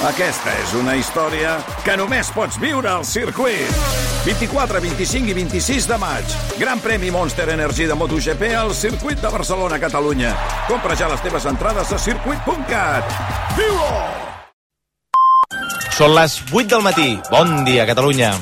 Aquesta és una història que només pots viure al circuit. 24, 25 i 26 de maig. Gran premi Monster Energy de MotoGP al circuit de Barcelona, Catalunya. Compra ja les teves entrades a circuit.cat. Viu-ho! Són les 8 del matí. Bon dia, Catalunya.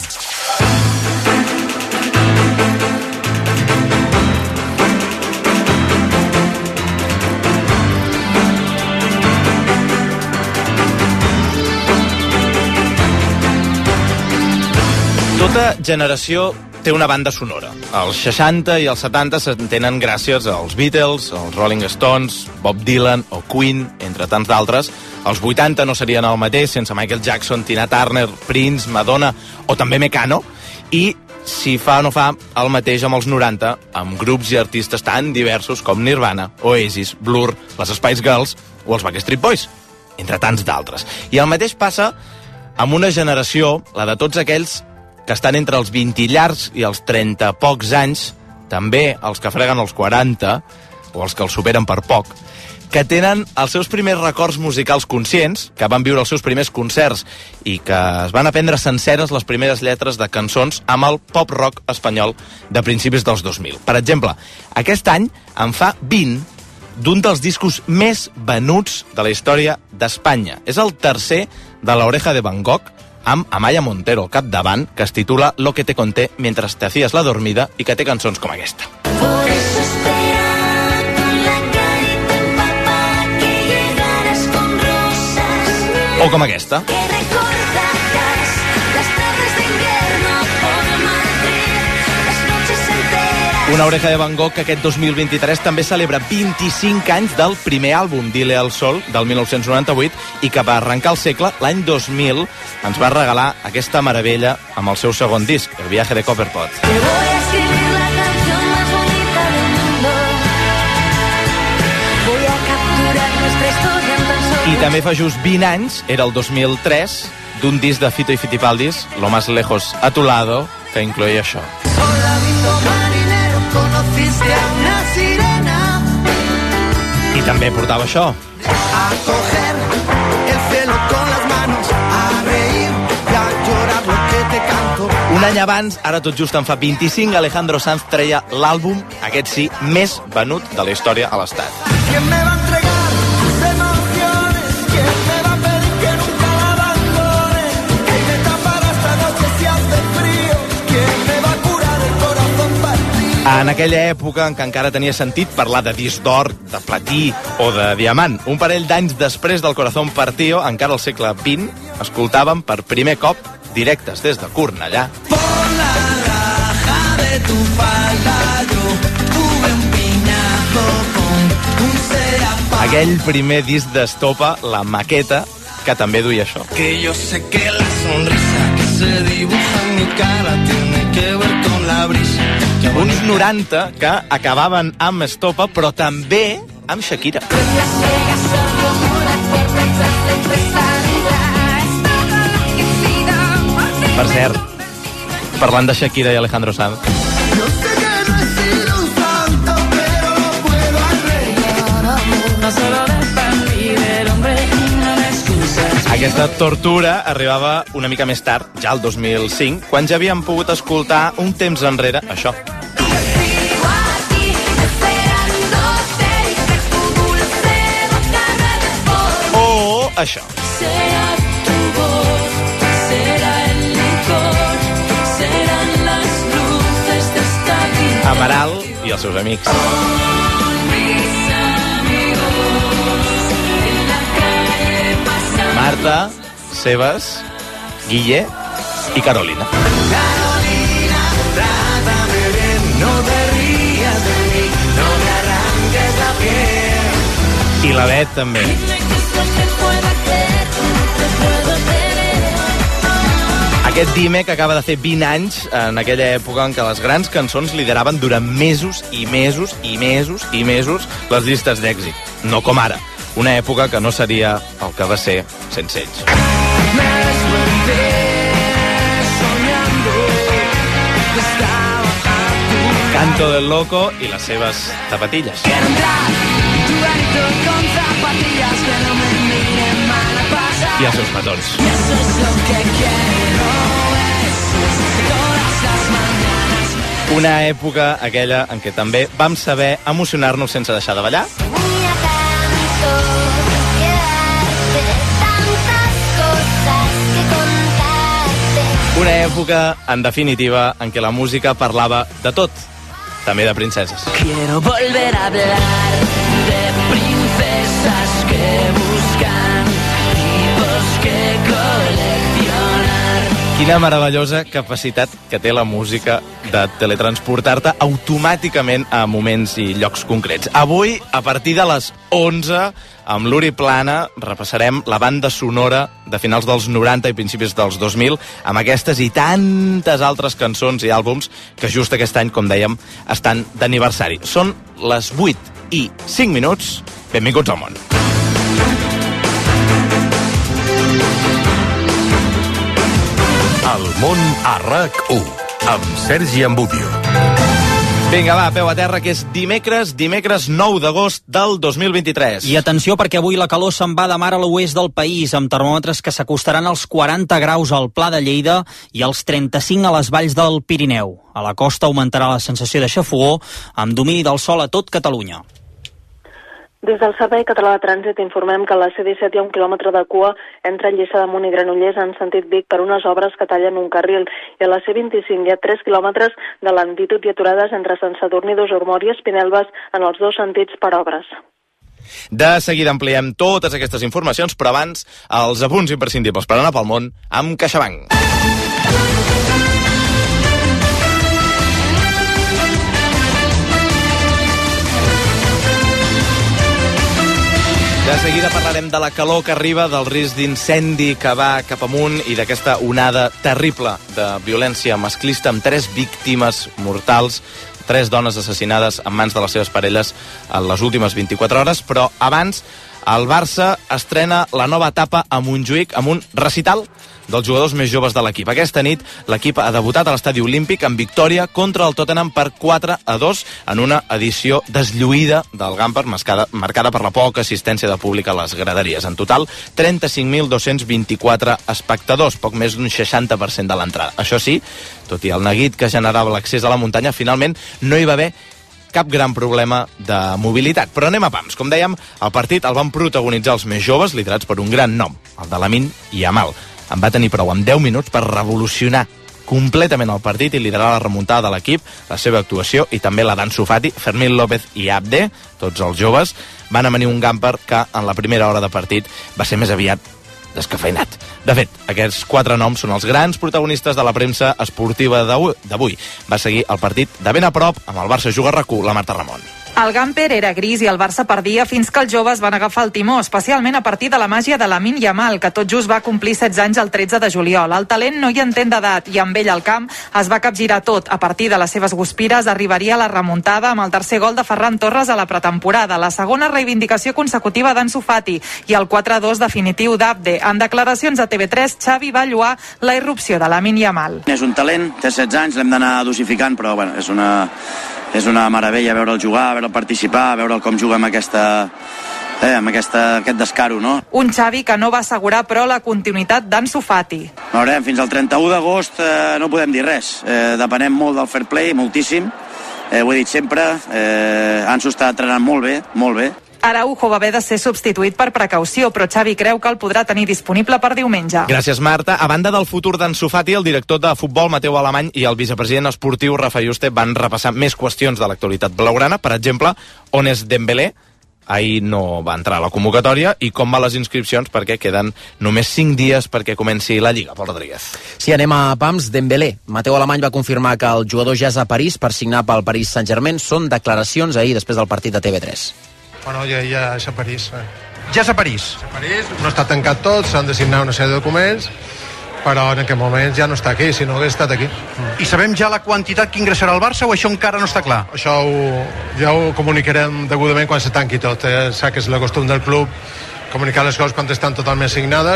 Tota generació té una banda sonora. Els 60 i els 70 s'entenen gràcies als Beatles, als Rolling Stones, Bob Dylan o Queen, entre tants d'altres. Els 80 no serien el mateix sense Michael Jackson, Tina Turner, Prince, Madonna o també Mecano. I si fa o no fa el mateix amb els 90, amb grups i artistes tan diversos com Nirvana, Oasis, Blur, les Spice Girls o els Backstreet Boys, entre tants d'altres. I el mateix passa amb una generació, la de tots aquells que estan entre els 20 llargs i els 30 pocs anys, també els que freguen els 40, o els que els superen per poc, que tenen els seus primers records musicals conscients, que van viure els seus primers concerts i que es van aprendre senceres les primeres lletres de cançons amb el pop-rock espanyol de principis dels 2000. Per exemple, aquest any en fa 20 d'un dels discos més venuts de la història d'Espanya. És el tercer de La Oreja de Van Gogh, amb Amaya Montero al capdavant, que es titula Lo que te conté mientras te hacías la dormida i que té cançons com aquesta. O com aquesta. Una Oreja de Van Gogh que aquest 2023 també celebra 25 anys del primer àlbum, Dile al Sol, del 1998, i que va arrencar el segle, l'any 2000, ens va regalar aquesta meravella amb el seu segon disc, El viaje de Copperpot. I també fa just 20 anys, era el 2003, d'un disc de Fito y Fitipaldis, Lo más lejos a tu lado, que incloïa això. Conociste a una sirena. I també portava això. A coger el cielo con las manos, a reír y a llorar lo que te canto. Un any abans, ara tot just en fa 25, Alejandro Sanz treia l'àlbum, aquest sí, més venut de la història a l'Estat. ¿Quién me va a entregar sus emociones? ¿Quién me va a pedir que nunca la abandone? ¿Quién me tapará esta noche si hace frío? ¿Quién me va a curar el corazón partido? En aquella època en què encara tenia sentit parlar de disc d'or, de platí o de diamant. Un parell d'anys després del Corazón Partido, encara al segle XX, escoltàvem per primer cop, directes des de Cornellà, por la raja de tu falda yo tuve un piñazo con un serapá. Aquell primer disc d'Estopa, la maqueta, que també duia això. Que yo sé que la sonrisa que se dibuja en mi cara tiene que ver con la brisa. Uns 90 que acabaven amb Estopa, però també amb Shakira. Per cert, parlant de Shakira i Alejandro Sanz, aquesta tortura arribava una mica més tard, ja el 2005, quan ja havíem pogut escoltar un temps enrere això. O això. Amaral i els seus amics. Marta, Sebas, Guille i Carolina. Carolina, trátame bien, no te rías de mí, no me arranques la piel. I la Bet també. Aquest Dime que acaba de fer 20 anys en aquella època en què les grans cançons lideraven durant mesos i mesos i mesos i mesos les llistes d'èxit. No com ara. Una època que no seria el que va ser sense ells. Canto del Loco i les seves zapatilles. Quiero entrar en tu garito con zapatillas que no me miren mal a pasar. i els seus petons. Una època, aquella, en què també vam saber emocionar-nos sense deixar de ballar. Una època, en definitiva, en què la música parlava de tot, també de princeses. Quiero volver a hablar de princesas que buscan tipos que coleccionar. Quina meravellosa capacitat que té la música de teletransportar-te automàticament a moments i llocs concrets. Avui, a partir de les 11, amb l'Uri Plana, repassarem la banda sonora de finals dels 90 i principis dels 2000, amb aquestes i tantes altres cançons i àlbums que just aquest any, com dèiem, estan d'aniversari. Són les 8:05. Benvinguts al món. El món a RAC1, amb Sergi Ambudio. Vinga, va, peu a terra, que és dimecres 9 d'agost del 2023. I atenció, perquè avui la calor se'n va de mar a l'oest del país, amb termòmetres que s'acostaran als 40 graus al Pla de Lleida i als 35 a les valls del Pirineu. A la costa augmentarà la sensació de xafogor, amb domini del sol a tot Catalunya. Des del Servei Català de Trànsit informem que a la C-17 hi ha 1 quilòmetre de cua entre Lliçà d'Amunt i Granollers en sentit Vic per unes obres que tallen un carril, i a la C-25 hi ha 3 quilòmetres de lentitud i aturades entre Sant Sadurní d'Osormort i Espinelves en els dos sentits per obres. De seguida ampliem totes aquestes informacions, però abans els apunts imprescindibles per anar pel món amb CaixaBank. De seguida parlarem de la calor que arriba, del risc d'incendi que va cap amunt i d'aquesta onada terrible de violència masclista amb 3 víctimes mortals, 3 dones assassinades en mans de les seves parelles en les últimes 24 hores. Però abans, el Barça estrena la nova etapa a Montjuïc amb un recital dels jugadors més joves de l'equip. Aquesta nit l'equip ha debutat a l'Estadi Olímpic amb victòria contra el Tottenham per 4-2 en una edició deslluïda del Gamper, marcada per la poca assistència de públic a les graderies. En total, 35.224 espectadors, poc més d'un 60% de l'entrada. Això sí, tot i el neguit que generava l'accés a la muntanya, finalment no hi va haver cap gran problema de mobilitat. Però anem a pams. Com dèiem, el partit el van protagonitzar els més joves, liderats per un gran nom, el de Lamine Yamal. En va tenir prou amb 10 minuts per revolucionar completament el partit i liderar la remuntada de l'equip, la seva actuació i també la d'Ansu Fati, Fermín López i Abde, tots els joves, van amanir un Gamper que en la primera hora de partit va ser més aviat descafeinat. De fet, aquests 4 noms són els grans protagonistes de la premsa esportiva d'avui. Va seguir el partit de ben a prop amb el Barça Juga RAC1, la Marta Ramon. El Gamper era gris i el Barça perdia fins que els joves van agafar el timó, especialment a partir de la màgia de Lamine Yamal, que tot just va complir 16 anys el 13 de juliol. El talent no hi entén d'edat i amb ell al camp es va capgirar tot. A partir de les seves guspires arribaria la remuntada amb el tercer gol de Ferran Torres a la pretemporada, la segona reivindicació consecutiva d'Ansu Fati i el 4-2 definitiu d'Abde. En declaracions a TV3, Xavi va lloar la irrupció de Lamine Yamal. És un talent, té 16 anys, l'hem d'anar dosificant, però bueno, és una meravella veure'l jugar, veure'l participar, veure'l com juga amb aquest descaro, no? Un Xavi que no va assegurar, però, la continuïtat d'Ansu Fati. Veurem, fins al 31 d'agost no podem dir res. Depenem molt del fair play, moltíssim. Ho he dit sempre, Ansu està entrenant molt bé, molt bé. Araujo va haver de ser substituït per precaució, però Xavi creu que el podrà tenir disponible per diumenge. Gràcies, Marta. A banda del futur d'Ansu Fati, el director de futbol Mateu Alemany i el vicepresident esportiu Rafa Juste van repassar més qüestions de l'actualitat blaugrana. Per exemple, on és Dembélé? Ahir no va entrar a la convocatòria. I com van les inscripcions, perquè queden només 5 dies perquè comenci la Lliga. Pol Rodríguez. Sí, anem a pams. Dembélé. Mateu Alemany va confirmar que el jugador ja és a París per signar pel Paris Saint-Germain. Són declaracions ahir després del partit de TV3. Bueno, ja és a París. Ja és a París. No està tancat tot, s'han de signar una sèrie de documents, però en aquest moment ja no està aquí, si no hagués estat aquí. I sabem ja la quantitat que ingressarà al Barça o això encara no està clar? Això ja ho comunicarem degudament quan se tanqui tot. Sap que és la costum del club comunicar les coses quan estan totalment signades.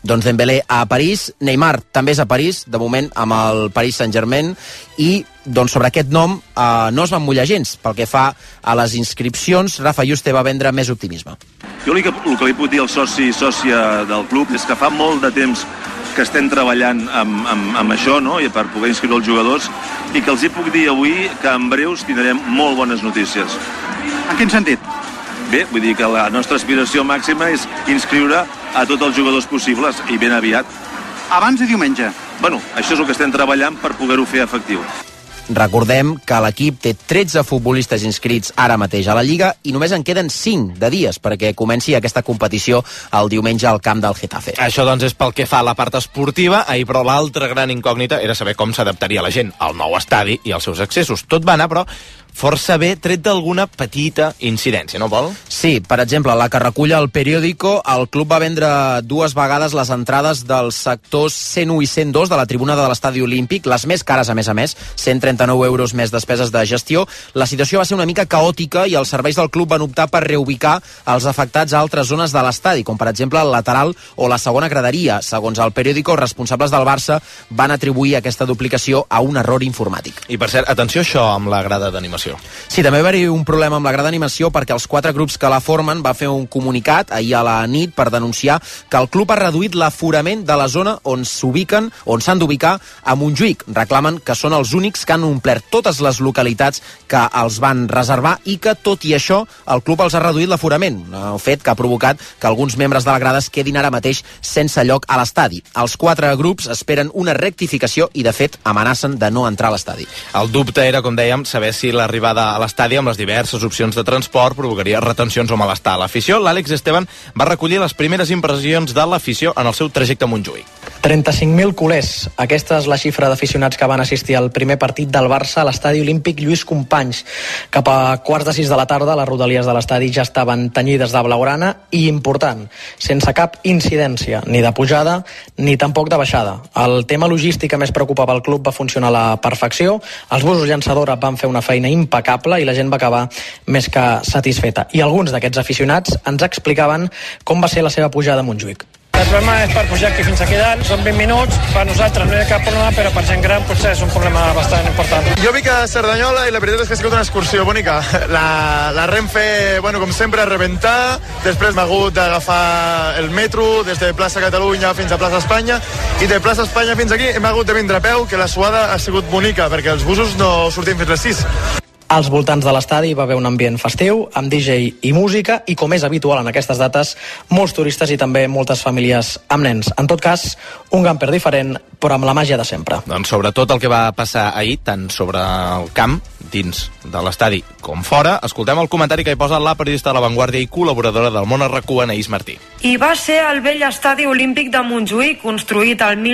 Doncs Dembélé a París, Neymar també és a París, de moment amb el Paris Saint-Germain, i doncs sobre aquest nom no es van mullar gens. Pel que fa a les inscripcions, Rafa Juste va vendre més optimisme. Jo el que li puc dir al soci i sòcia del club és que fa molt de temps que estem treballant amb això, no?, i per poder inscriure els jugadors, i que els hi puc dir avui que en breus tindrem molt bones notícies. En quin sentit? Bé, vull dir que la nostra aspiració màxima és inscriure a tots els jugadors possibles, i ben aviat. Abans de diumenge? Bueno, això és el que estem treballant per poder-ho fer efectiu. Recordem que l'equip té 13 futbolistes inscrits ara mateix a la Lliga i només en queden 5 de dies perquè comenci aquesta competició el diumenge al camp del Getafe. Això doncs és pel que fa a la part esportiva. Ahir, però, l'altra gran incògnita era saber com s'adaptaria la gent al nou estadi i als seus accessos. Tot va anar, però, força bé, tret d'alguna petita incidència, no, Pol? Sí, per exemple, la que recull el periòdico, el club va vendre 2 vegades les entrades dels sectors 101 i 102 de la tribuna de l'Estadi Olímpic, les més cares, a més, 139 euros més despeses de gestió. La situació va ser una mica caòtica i els serveis del club van optar per reubicar els afectats a altres zones de l'estadi, com per exemple el lateral o la segona graderia. Segons el periòdico, responsables del Barça van atribuir aquesta duplicació a un error informàtic. I per cert, atenció a això amb la grada d'animació. Sí, també va haver un problema amb la grada d'animació perquè els 4 grups que la formen va fer un comunicat ahir a la nit per denunciar que el club ha reduït l'aforament de la zona on s'han d'ubicar a Montjuïc. Reclamen que són els únics que han omplert totes les localitats que els van reservar i que, tot i això, el club els ha reduït l'aforament, un fet que ha provocat que alguns membres de la grada es quedin ara mateix sense lloc a l'estadi. Els 4 grups esperen una rectificació i, de fet, amenacen de no entrar a l'estadi. El dubte era, com dèiem, saber si l'arribada a l'estadi amb les diverses opcions de transport provocaria retencions o malestar a l'afició. L'Àlex Esteban va recollir les primeres impressions de l'afició en el seu trajecte a Montjuïc. 35.000 culers. Aquesta és la xifra d'aficionats que van assistir al primer partit del Barça a l'estadi olímpic Lluís Companys. Cap a 5:15 de la tarda, les rodalies de l'estadi ja estaven tenyides de blaugrana i, important, sense cap incidència, ni de pujada ni tampoc de baixada. El tema logístic que més preocupava el club va funcionar a la perfecció. Els busos llançadora van fer una feina impecable i la gent va acabar més que satisfeta. I alguns d'aquests aficionats ens explicaven com va ser la seva pujada a Montjuïc. El problema és per pujar aquí fins aquí dalt, són 20 minuts, per nosaltres no hi ha cap problema, però per gent gran potser és un problema bastant important. Jo vinc a Cerdanyola i la veritat és que ha sigut una excursió bonica. La Renfe, bueno, com sempre, a rebentar, després m'ha hagut d'agafar el metro des de plaça Catalunya fins a plaça Espanya, i de plaça Espanya fins aquí hem hagut de vindre a peu, que la suada ha sigut bonica, perquè els busos no sortim fins les 6. Als voltants de l'estadi hi va haver un ambient festiu, amb DJ i música, i com és habitual en aquestes dates, molts turistes i també moltes famílies amb nens. En tot cas, un camper diferent, però amb la màgia de sempre. Doncs sobretot el que va passar ahir, tant sobre el camp, dins de l'estadi com fora, escoltem el comentari que hi posa la periodista de La Vanguardia i col·laboradora del Món RQ, Anaïs Martí. I va ser el vell estadi olímpic de Montjuïc, construït al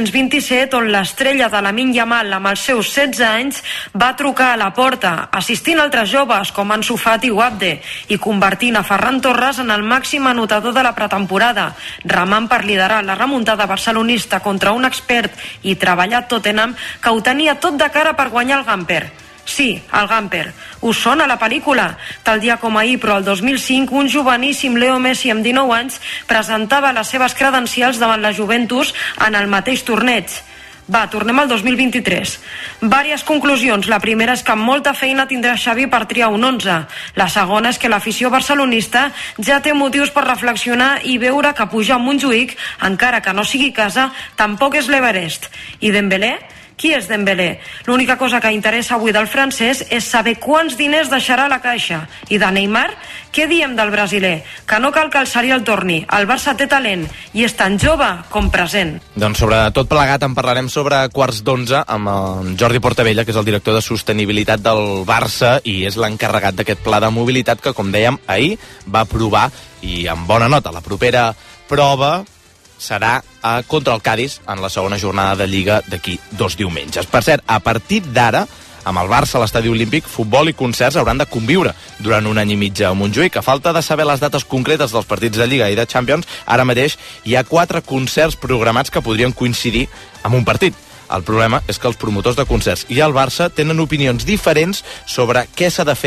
1927, on l'estrella de Lamine Yamal, amb els seus 16 anys, va trucar a la porta, assistint altres joves com Ansu Fati o Abde, i convertint a Ferran Torres en el màxim anotador de la pretemporada, remant per liderar la remuntada barcelonista contra un expert i treballat Tottenham que ho tenia tot de cara per guanyar el Gamper. Sí, el Gamper. Us sona la pel·lícula? Tal dia com ahir, però el 2005, un joveníssim Leo Messi amb 19 anys presentava les seves credencials davant la Juventus en el mateix torneig. Va, tornem al 2023. Vàries conclusions. La primera és que amb molta feina tindrà Xavi per triar un 11. La segona és que l'afició barcelonista ja té motius per reflexionar i veure que pujar a Montjuïc, encara que no sigui casa, tampoc és l'Everest. I Dembélé? Qui és Dembélé? L'única cosa que interessa avui del francès és saber quants diners deixarà la caixa. I de Neymar? Què diem del brasiler? Que no cal que el Sari el torni. El Barça té talent i és tan jove com present. Doncs sobre tot plegat en parlarem sobre 11:15 amb en Jordi Portabella, que és el director de sostenibilitat del Barça i és l'encarregat d'aquest pla de mobilitat que, com dèiem, ahir va aprovar, i amb bona nota. La propera prova serà contra el Cádiz en la segona jornada de Lliga d'aquí 2 diumenges. Per cert, a partir d'ara, amb el Barça a l'Estadi Olímpic, futbol i concerts hauran de conviure durant un any i mig a Montjuïc. A falta de saber les dates concretes dels partits de Lliga i de Champions, ara mateix hi ha 4 concerts programats que podrien coincidir amb un partit. El problema és que els promotors de concerts i el Barça tenen opinions diferents sobre què s'ha de fer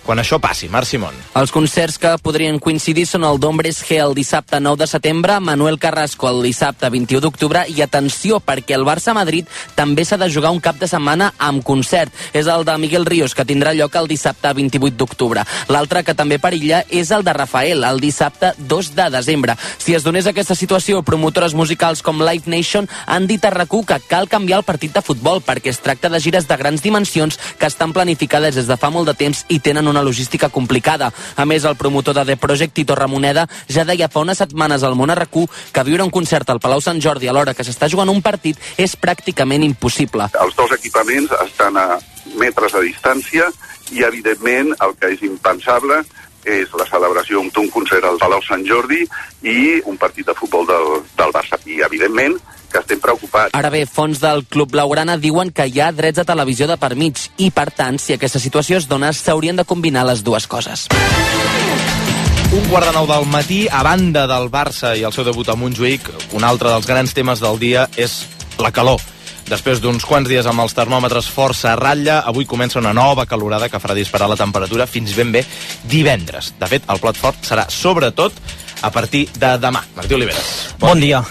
quan això passi. Marc Simón. Els concerts que podrien coincidir són el d'Hombres G el dissabte 9 de setembre, Manuel Carrasco el dissabte 21 d'octubre i atenció, perquè el Barça-Madrid també s'ha de jugar un cap de setmana amb concert. És el de Miguel Ríos, que tindrà lloc el dissabte 28 d'octubre. L'altre que també perilla és el de Rafael, el dissabte 2 de desembre. Si es donés aquesta situació, promotores musicals com Live Nation han dit a RAC1 que cal canviar el partit de futbol perquè es tracta de gires de grans dimensions que estan planificades des de fa molt de temps i tenen una logística complicada. A més, el promotor de The Project, Tito Ramoneda, ja deia fa unes setmanes al món a RAC1 que viure un concert al Palau Sant Jordi a l'hora que s'està jugant un partit és pràcticament impossible. Els dos equipaments estan a metres de distància i, evidentment, el que és impensable és la celebració d'un concert al Palau Sant Jordi i un partit de futbol del Barça. I, evidentment, que estem preocupats. Ara bé, fonts del Club Blaugrana diuen que hi ha drets de televisió de per mig i, per tant, si aquesta situació es dona, s'haurien de combinar les dues coses. 1:45 del matí, a banda del Barça i el seu debut a Montjuïc, un altre dels grans temes del dia és la calor. Després d'uns quants dies amb els termòmetres força a ratlla, avui comença una nova calorada que farà disparar la temperatura fins ben bé divendres. De fet, el plat fort serà sobretot a partir de demà. Martí Oliveres. Bon dia.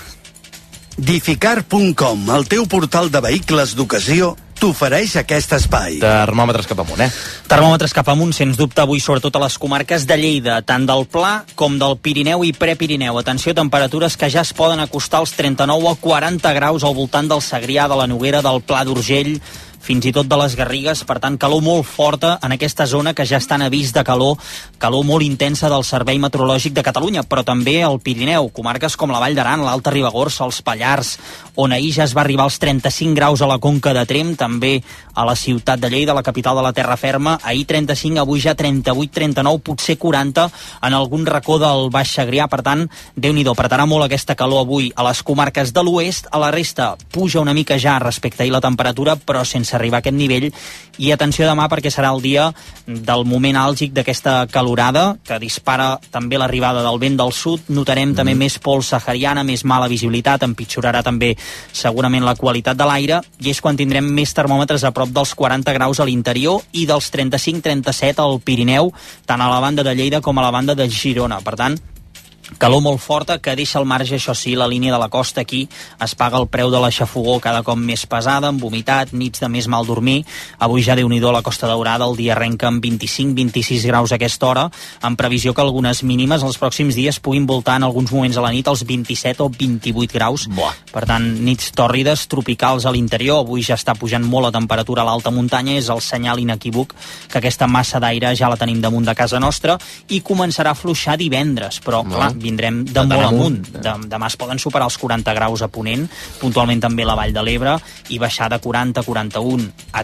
Dificar.com, el teu portal de vehicles d'ocasió, t'ofereix aquest espai. Termòmetres cap amunt, Termòmetres cap amunt, sens dubte, avui sobretot a les comarques de Lleida, tant del Pla com del Pirineu i Prepirineu. Atenció, temperatures que ja es poden acostar als 39 o 40 graus al voltant del Segrià, de la Noguera, del Pla d'Urgell, fins i tot de les Garrigues. Per tant, calor molt forta en aquesta zona que ja està en avís de calor molt intensa del Servei Meteorològic de Catalunya, però també al Pirineu, comarques com la Vall d'Aran, l'Alta Ribagorça, els Pallars, on ahir ja es va arribar als 35 graus a la Conca de Tremp, també a la ciutat de Lleida, la capital de la terra ferma, ahir 35, avui ja 38, 39, potser 40 en algun racó del Baix Segrià. Per tant, Déu-n'hi-do, apretarà molt aquesta calor avui a les comarques de l'oest. A la resta puja una mica ja respecte a ahir la temperatura, però sense arribar a aquest nivell. I atenció demà, perquè serà el dia del moment àlgic d'aquesta calorada, que dispara també l'arribada del vent del sud. Notarem també més pols sahariana, més mala visibilitat, empitjorarà també segurament la qualitat de l'aire, i és quan tindrem més termòmetres a prop dels 40 graus a l'interior i dels 35-37 al Pirineu, tant a la banda de Lleida com a la banda de Girona. Per tant, calor molt forta que deixa al marge, això sí, la línia de la costa. Aquí es paga el preu de la xafogor cada cop més pesada, amb humitat, nits de més mal dormir. Avui ja Déu-n'hi-do a la Costa Daurada, el dia arrenca amb 25-26 graus a aquesta hora, amb previsió que algunes mínimes els pròxims dies puguin voltar en alguns moments a la nit als 27 o 28 graus. Per tant, nits tòrrides, tropicals a l'interior. Avui ja està pujant molt la temperatura a l'alta muntanya, és el senyal inequívoc que aquesta massa d'aire ja la tenim damunt de casa nostra, i començarà a fluixar divendres, però clar, vindrem de molt amunt. Demà es poden superar els 40 graus a Ponent, puntualment també la Vall de l'Ebre, i baixar de 40-41 a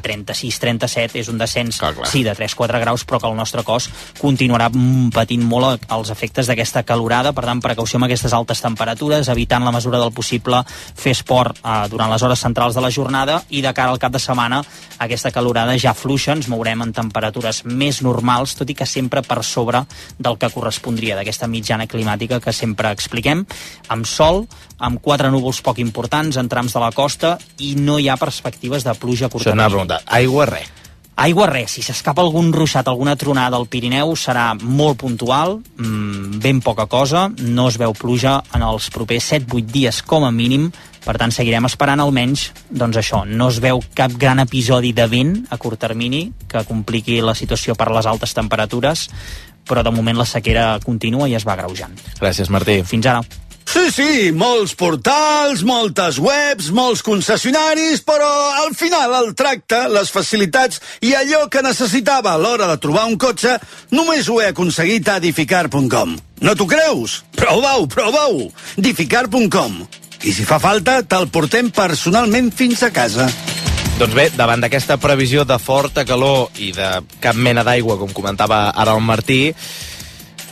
36-37 és un descens, sí, de 3-4 graus, però que el nostre cos continuarà patint molt els efectes d'aquesta calorada. Per tant, precaució amb aquestes altes temperatures, evitant la mesura del possible fer esport durant les hores centrals de la jornada, i de cara al cap de setmana aquesta calorada ja fluixa, ens mourem en temperatures més normals, tot i que sempre per sobre del que correspondria d'aquesta mitjana climàtica que sempre expliquem, amb sol, amb 4 núvols poc importants en trams de la costa, i no hi ha perspectives de pluja a curt termini. Aigua res. Aigua res, si s'escapa algun ruixat, alguna tronada al Pirineu, serà molt puntual, ben poca cosa, no es veu pluja en els propers 7-8 dies com a mínim. Per tant, seguirem esperant almenys, doncs això, no es veu cap gran episodi de vent a curt termini que compliqui la situació per les altes temperatures, però de moment la sequera continua i es va agreujant. Gràcies, Martí. Fins ara. Sí, molts portals, moltes webs, molts concessionaris, però al final el tracte, les facilitats i allò que necessitava a l'hora de trobar un cotxe només ho he aconseguit a Dificar.com. No t'ho creus? Prova-ho! Dificar.com. I si fa falta, te'l portem personalment fins a casa. Doncs bé, davant d'aquesta previsió de forta calor i de cap mena d'aigua, com comentava ara el Martí,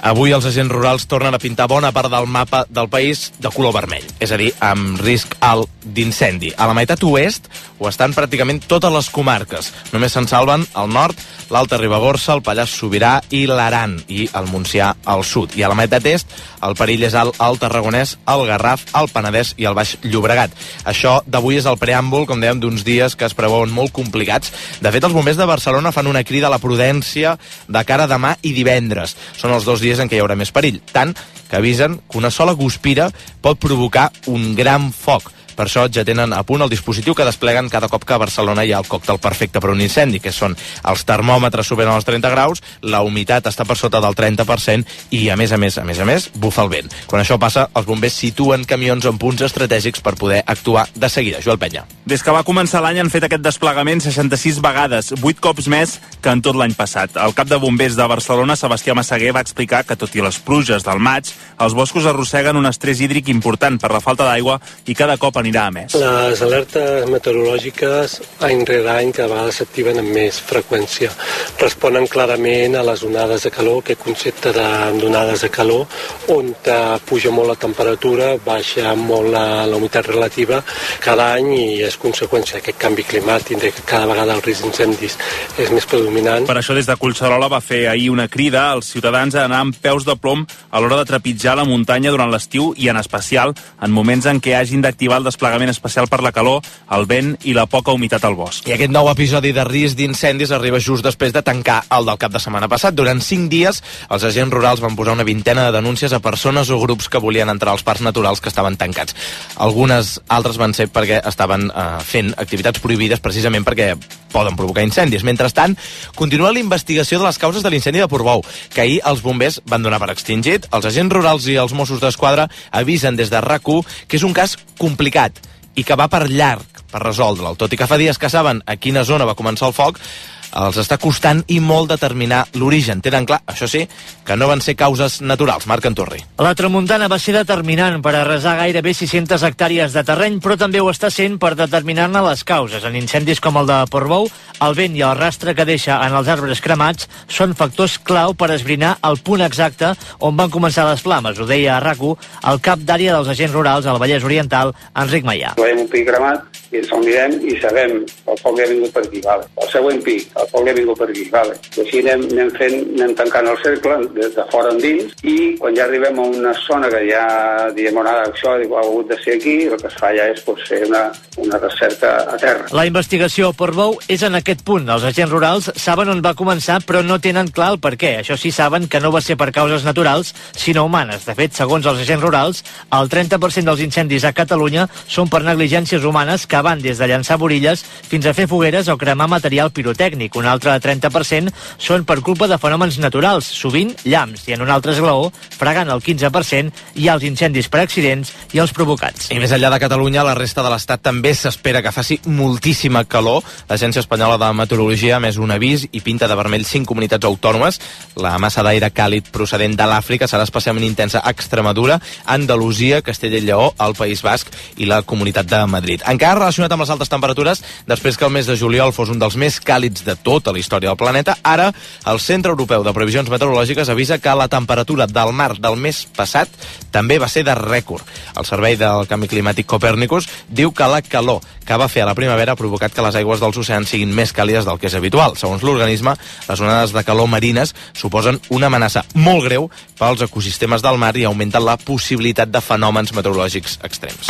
Avui els agents rurals tornen a pintar bona part del mapa del país de color vermell, és a dir, amb risc alt d'incendi. A la meitat oest ho estan pràcticament totes les comarques. Només se'n salven el nord, l'Alta Ribagorça, el Pallars Sobirà i l'Aran, i el Montsià al sud. I a la meitat est el perill és alt al Tarragonès, al Garraf, al Penedès i al Baix Llobregat. Això d'avui és el preàmbul, com dèiem, d'uns dies que es preveuen molt complicats. De fet, els bombers de Barcelona fan una crida a la prudència de cara a demà i divendres. Són els 2 dies en què hi haurà més perill, tant que avisen que una sola guspira pot provocar un gran foc. Per això ja tenen a punt el dispositiu que despleguen cada cop que a Barcelona hi ha el còctel perfecte per un incendi, que són els termòmetres superen els 30 graus, la humitat està per sota del 30% i, a més, bufa el vent. Quan això passa, els bombers situen camions en punts estratègics per poder actuar de seguida. Joel Penya. Des que va començar l'any han fet aquest desplegament 66 vegades, 8 cops més que en tot l'any passat. El cap de bombers de Barcelona, Sebastià Massaguer, va explicar que, tot i les pluges del maig, els boscos arrosseguen un estrès hídric important per la falta d'aigua i cada cop anirà a més. Les alertes meteorològiques any rere any cada vegada s'activen amb més freqüència. Responen clarament a les onades de calor, aquest concepte d'onades de calor, on puja molt la temperatura, baixa molt la humitat relativa cada any i és conseqüència d'aquest canvi climàtic, que cada vegada el risc d'incendis és més predominant. Per això des de Collserola va fer ahir una crida als ciutadans a anar amb peus de plom a l'hora de trepitjar la muntanya durant l'estiu i en especial en moments en què hagin d'activar el desplegament especial per la calor, el vent i la poca humitat al bosc. I aquest nou episodi de risc d'incendis arriba just després de tancar el del cap de setmana passat. Durant 5 dies, els agents rurals van posar una vintena de denúncies a persones o grups que volien entrar als parcs naturals que estaven tancats. Algunes altres van ser perquè estaven fent activitats prohibides precisament perquè poden provocar incendis. Mentrestant, continua la investigació de les causes de l'incendi de Portbou, que ahir els bombers van donar per extingit. Els agents rurals i els Mossos d'Esquadra avisen des de RAC1 que és un cas complicat i que va per llarg per resoldre'l. Tot i que fa dies que saben a quina zona va començar el foc, els està costant i molt determinar l'origen. Tenen clar, això sí, que no van ser causes naturals. Marc Anturri. La tramuntana va ser determinant per arrasar gairebé 600 hectàrees de terreny, però també ho està sent per determinar-ne les causes. En incendis com el de Portbou, el vent i el rastre que deixa en els arbres cremats són factors clau per esbrinar el punt exacte on van començar les flames. Ho deia a RAC1 el cap d'àrea dels agents rurals al Vallès Oriental, Enric Maià. Veiem un pic cremat i ens el mirem i sabem el foc ja ha vingut per aquí. Vale. El següent pic, el foc ja ha vingut per aquí. Vale. I així anem tancant el cercle des de fora endins i quan ja arribem a una zona que ja diem això ha hagut de ser aquí, el que es fa ja és fer una recerca a terra. La investigació a Portbou és en aquest punt. Els agents rurals saben on va començar però no tenen clar el per què. Això sí, saben que no va ser per causes naturals sinó humanes. De fet, segons els agents rurals, el 30% dels incendis a Catalunya són per negligències humanes que van des de llançar borilles fins a fer fogueres o cremar material pirotècnic. Un altre 30% són per culpa de fenòmens naturals, sovint llamps, i en un altre esglaó, fregant el 15%, hi ha els incendis per accidents i els provocats. I més enllà de Catalunya, la resta de l'Estat també s'espera que faci moltíssima calor. L'Agència Espanyola de Meteorologia ha emès un avís i pinta de vermell 5 comunitats autònomes. La massa d'aire càlid procedent de l'Àfrica serà especialment intensa a Extremadura, Andalusia, Castella i Lleó, el País Basc i la Comunitat de Madrid. Encara relacionat amb les altes temperatures, després que el mes de juliol fos un dels més càlids de tota la història del planeta, ara el Centre Europeu de Previsions Meteorològiques avisa que la temperatura del mar del mes passat també va ser de rècord. El Servei del Canvi Climàtic Copernicus diu que la calor que va fer a la primavera ha provocat que les aigües dels oceans siguin més càlides del que és habitual. Segons l'organisme, les onades de calor marines suposen una amenaça molt greu pels ecosistemes del mar i augmenten la possibilitat de fenòmens meteorològics extrems.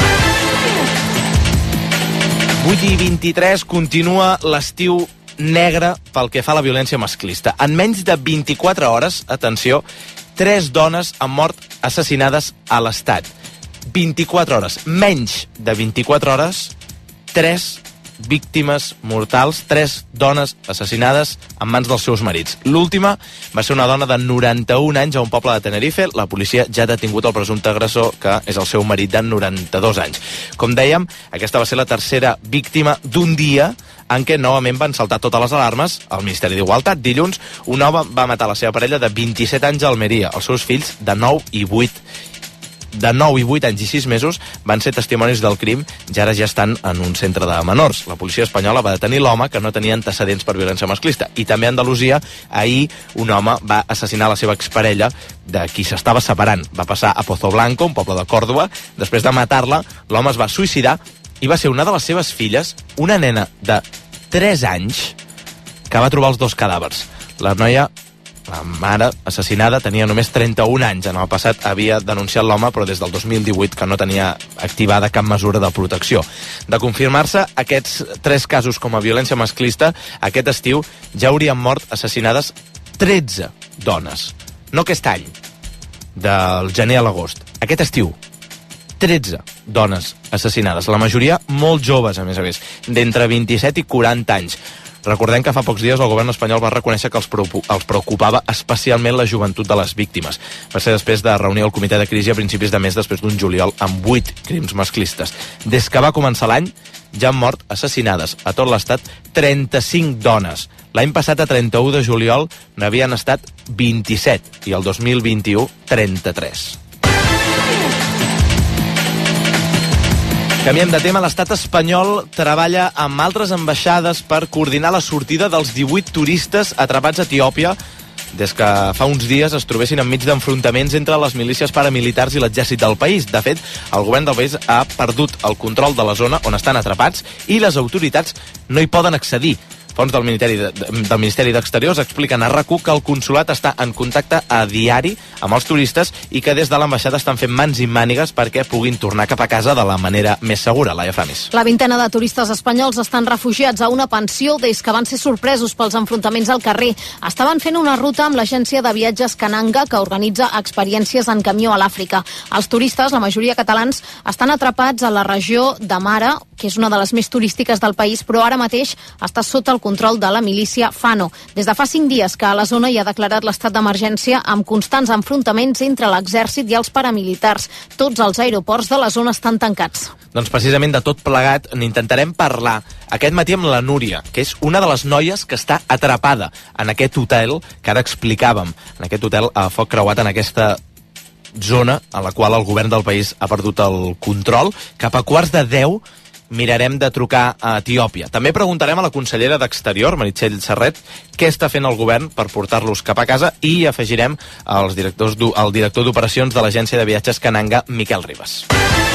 8:23, continua l'estiu negre pel que fa a la violència masclista. En menys de 24 hores, atenció, 3 dones han mort assassinades a l'Estat. 24 hores, menys de 24 hores, 3 víctimes mortals, 3 dones assassinades en mans dels seus marits. L'última va ser una dona de 91 anys a un poble de Tenerife. La policia ja ha detingut el presumpte agressor, que és el seu marit de 92 anys. Com dèiem, aquesta va ser la tercera víctima d'un dia en què novament van saltar totes les alarmes al Ministeri d'Igualtat. Dilluns, un home va matar la seva parella de 27 anys a Almeria, els seus fills de 9 i 8 de 9 i 8 anys i 6 mesos van ser testimonis del crim i ara ja estan en un centre de menors. La policia espanyola va detenir l'home que no tenia antecedents per violència masclista. I també a Andalusia, ahir un home va assassinar la seva exparella de qui s'estava separant. Va passar a Pozoblanco, un poble de Còrdova. Després de matar-la, l'home es va suïcidar i va ser una de les seves filles, una nena de 3 anys, que va trobar els 2 cadàvers. La noia, la mare assassinada, tenia només 31 anys. En el passat havia denunciat l'home, però des del 2018 que no tenia activada cap mesura de protecció. De confirmar-se aquests 3 casos com a violència masclista, aquest estiu ja haurien mort assassinades 13 dones. No aquest any, del gener a l'agost. Aquest estiu, 13 dones assassinades, la majoria molt joves, a més, d'entre 27 i 40 anys. Recordem que fa pocs dies el govern espanyol va reconèixer que els preocupava especialment la joventut de les víctimes. Va ser després de reunir el comitè de crisi a principis de mes després d'un juliol amb 8 crims masclistes. Des que va començar l'any ja han mort assassinades a tot l'estat 35 dones. L'any passat, a 31 de juliol, n'havien estat 27 i el 2021, 33. Canviem de tema. L'estat espanyol treballa amb altres ambaixades per coordinar la sortida dels 18 turistes atrapats a Etiòpia des que fa uns dies es trobessin enmig d'enfrontaments entre les milícies paramilitars i l'exèrcit del país. De fet, el govern del país ha perdut el control de la zona on estan atrapats i les autoritats no hi poden accedir. Fons del Ministeri d'Exteriors expliquen a RAC1 que el consolat està en contacte a diari amb els turistes i que des de l'ambaixada estan fent mans i mànigues perquè puguin tornar cap a casa de la manera més segura. Laia Framis. La vintena de turistes espanyols estan refugiats a una pensió des que van ser sorpresos pels enfrontaments al carrer. Estaven fent una ruta amb l'agència de viatges Cananga, que organitza experiències en camió a l'Àfrica. Els turistes, la majoria catalans, estan atrapats a la regió de Mara, que és una de les més turístiques del país, però ara mateix està sota el control de la milícia Fano. Des de fa 5 dies que a la zona hi ha declarat l'estat d'emergència amb constants enfrontaments entre l'exèrcit i els paramilitars. Tots els aeroports de la zona estan tancats. Doncs precisament de tot plegat n'intentarem parlar aquest matí amb la Núria, que és una de les noies que està atrapada en aquest hotel que ara explicàvem, en aquest hotel a foc creuat en aquesta zona a la qual el govern del país ha perdut el control. Cap a 9:15 mirarem de trucar a Etiòpia. També preguntarem a la consellera d'Exterior, Meritxell Serret, què està fent el govern per portar-los cap a casa i afegirem el director d'operacions de l'agència de viatges Cananga, Miquel Ribas.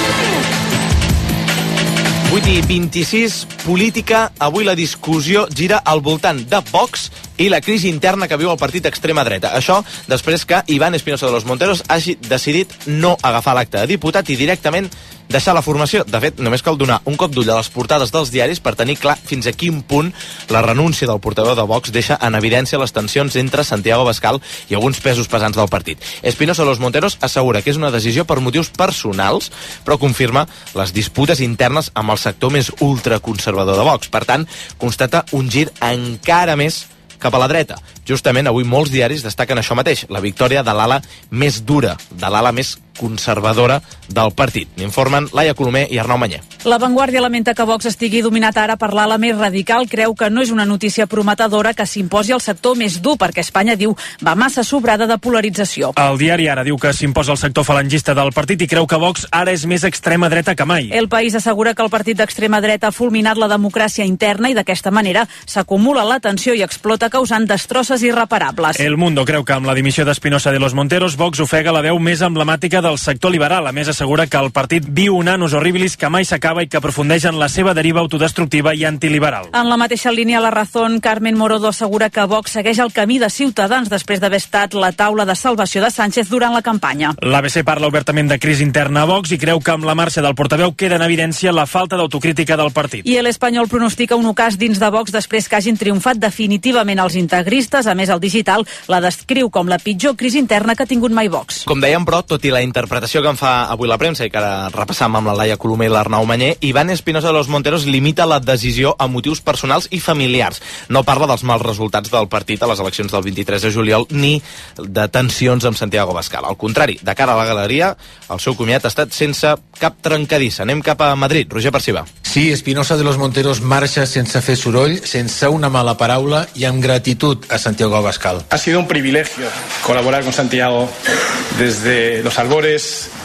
8:26, política. Avui la discussió gira al voltant de Vox i la crisi interna que viu el partit d'extrema dreta. Això després que Iván Espinosa de los Monteros hagi decidit no agafar l'acte de diputat i directament deixar la formació. De fet, només cal donar un cop d'ull a les portades dels diaris per tenir clar fins a quin punt la renúncia del portaveu de Vox deixa en evidència les tensions entre Santiago Abascal i alguns pesos pesants del partit. Espinosa de los Monteros assegura que és una decisió per motius personals, però confirma les disputes internes amb el sector més ultraconservador de Vox. Per tant, constata un gir encara més cap a la dreta. Justament avui molts diaris destaquen això mateix, la victòria de l'ala més dura, de l'ala més conservadora del partit. N'informen Laia Colomer i Arnau Manyer. La Vanguardia lamenta que Vox estigui dominat ara per l'ala més radical. Creu que no és una notícia prometedora que s'imposi el sector més dur, perquè Espanya, diu, va massa sobrada de polarització. El diari Ara diu que s'imposa el sector falangista del partit i creu que Vox ara és més extrema dreta que mai. El País assegura que el partit d'extrema dreta ha fulminat la democràcia interna i d'aquesta manera s'acumula la tensió i explota causant destrosses irreparables. El Mundo creu que amb la dimissió d'Espinosa de los Monteros Vox ofega la veu més emblemàtica del sector liberal. A més, assegura que el partit viu un annus horribilis que mai s'acaba i que aprofundeix en la seva deriva autodestructiva i antiliberal. En la mateixa línia, La Razón, Carmen Morodo assegura que Vox segueix el camí de Ciutadans després d'haver estat la taula de salvació de Sánchez durant la campanya. L'ABC parla obertament de crisi interna a Vox i creu que amb la marxa del portaveu queda en evidència la falta d'autocrítica del partit. I l'Espanyol pronostica un ocàs dins de Vox després que hagin triomfat definitivament els integristes. A més, el Digital la descriu com la pitjor crisi interna que ha tingut mai Vox. Com dèiem, però, tot i la interpretació que en fa avui la premsa i que ara repassam amb la Laia Colomer i l'Arnau Manyer, Iván Espinosa de los Monteros limita la decisió a motius personals i familiars. No parla dels mals resultats del partit a les eleccions del 23 de juliol ni de tensions amb Santiago Abascal. Al contrari, de cara a la galeria, el seu comiat ha estat sense cap trencadissa. Anem cap a Madrid. Roger Perciba. Sí, Espinosa de los Monteros marxa sense fer soroll, sense una mala paraula i amb gratitud a Santiago Abascal. Ha sido un privilegio colaborar con Santiago desde los albores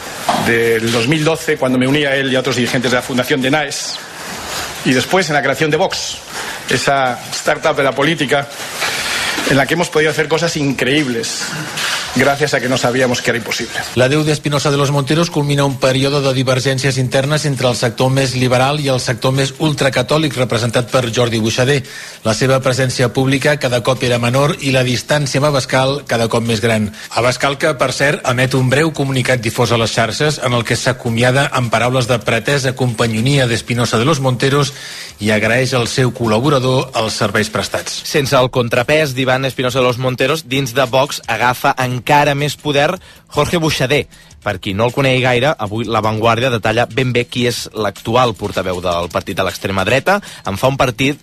del 2012, cuando me uní a él y a otros dirigentes de la fundación de NAES, y después en la creación de Vox, esa startup de la política en la que hemos podido hacer cosas increíbles gràcies a que no sabíamos que era impossible. L'adeu d'Espinosa de los Monteros culmina un període de divergències internes entre el sector més liberal i el sector més ultracatòlic representat per Jordi Buixader. La seva presència pública cada cop era menor i la distància amb Abascal cada cop més gran. Abascal, que per cert emet un breu comunicat difós a les xarxes en el que s'acomiada amb paraules de pretesa companyonia d'Espinosa de los Monteros i agraeix al seu col·laborador els serveis prestats. Sense el contrapès d'Iván Espinosa de los Monteros, dins de Vox agafa encara més poder Jorge Buixader. Per qui no el conegui gaire, avui La Vanguardia detalla ben bé qui és l'actual portaveu del partit de l'extrema dreta. En fa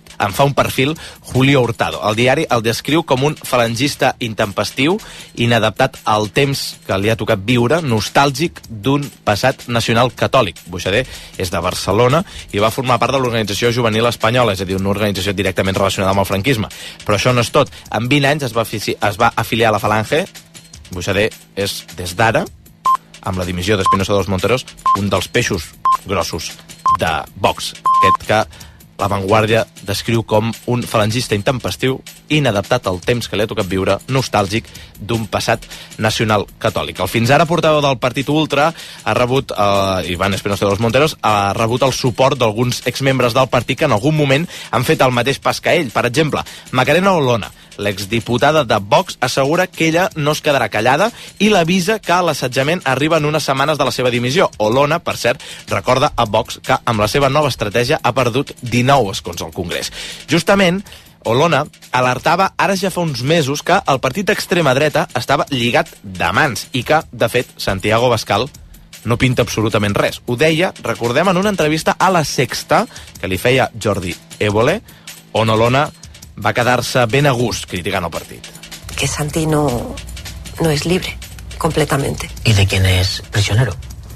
un perfil Julio Hurtado. El diari el descriu com un falangista intempestiu, inadaptat al temps que li ha tocat viure, nostàlgic d'un passat nacional catòlic. Buixader és de Barcelona i va formar part de l'Organització Juvenil Espanyola, és a dir, una organització directament relacionada amb el franquisme. Però això no és tot. En 20 anys es va afiliar a la Falange. Buixader és, des d'ara, amb la dimissió d'Espinosa de los Monteros, un dels peixos grossos de Vox. Aquest que La Vanguardia descriu com un falangista intempestiu, inadaptat al temps que li ha tocat viure, nostàlgic d'un passat nacional catòlic. El fins ara portaveu del partit ultra ha rebut, Iván Espinosa de los Monteros, ha rebut el suport d'alguns exmembres del partit que en algun moment han fet el mateix pas que ell. Per exemple, Macarena Olona, l'exdiputada de Vox, assegura que ella no es quedarà callada i l'avisa que l'assetjament arriba en unes setmanes de la seva dimissió. Olona, per cert, recorda a Vox que amb la seva nova estratègia ha perdut 19 escons al Congrés. Justament, Olona alertava ara ja fa uns mesos que el partit d'extrema dreta estava lligat de mans i que, de fet, Santiago Abascal no pinta absolutament res. Ho deia, recordem, en una entrevista a La Sexta que li feia Jordi Évole, on Olona va quedar-se ben a gust criticant el partit. Que Santi no es libre completamente. ¿Y de quién es prisionero?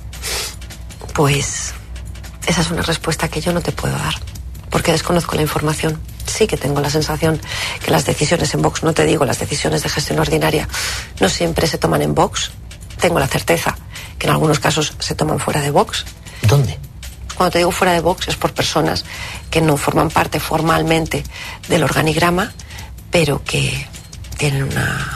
Pues esa es una respuesta que yo no te puedo dar, porque desconozco la información. Sí que tengo la sensación que las decisiones en Vox, no te digo las decisiones de gestión ordinaria, no siempre se toman en Vox. Tengo la certeza que en algunos casos se toman fuera de Vox. ¿Dónde? Cuando te digo fuera de Vox es por personas que no forman parte formalmente del organigrama, pero que tienen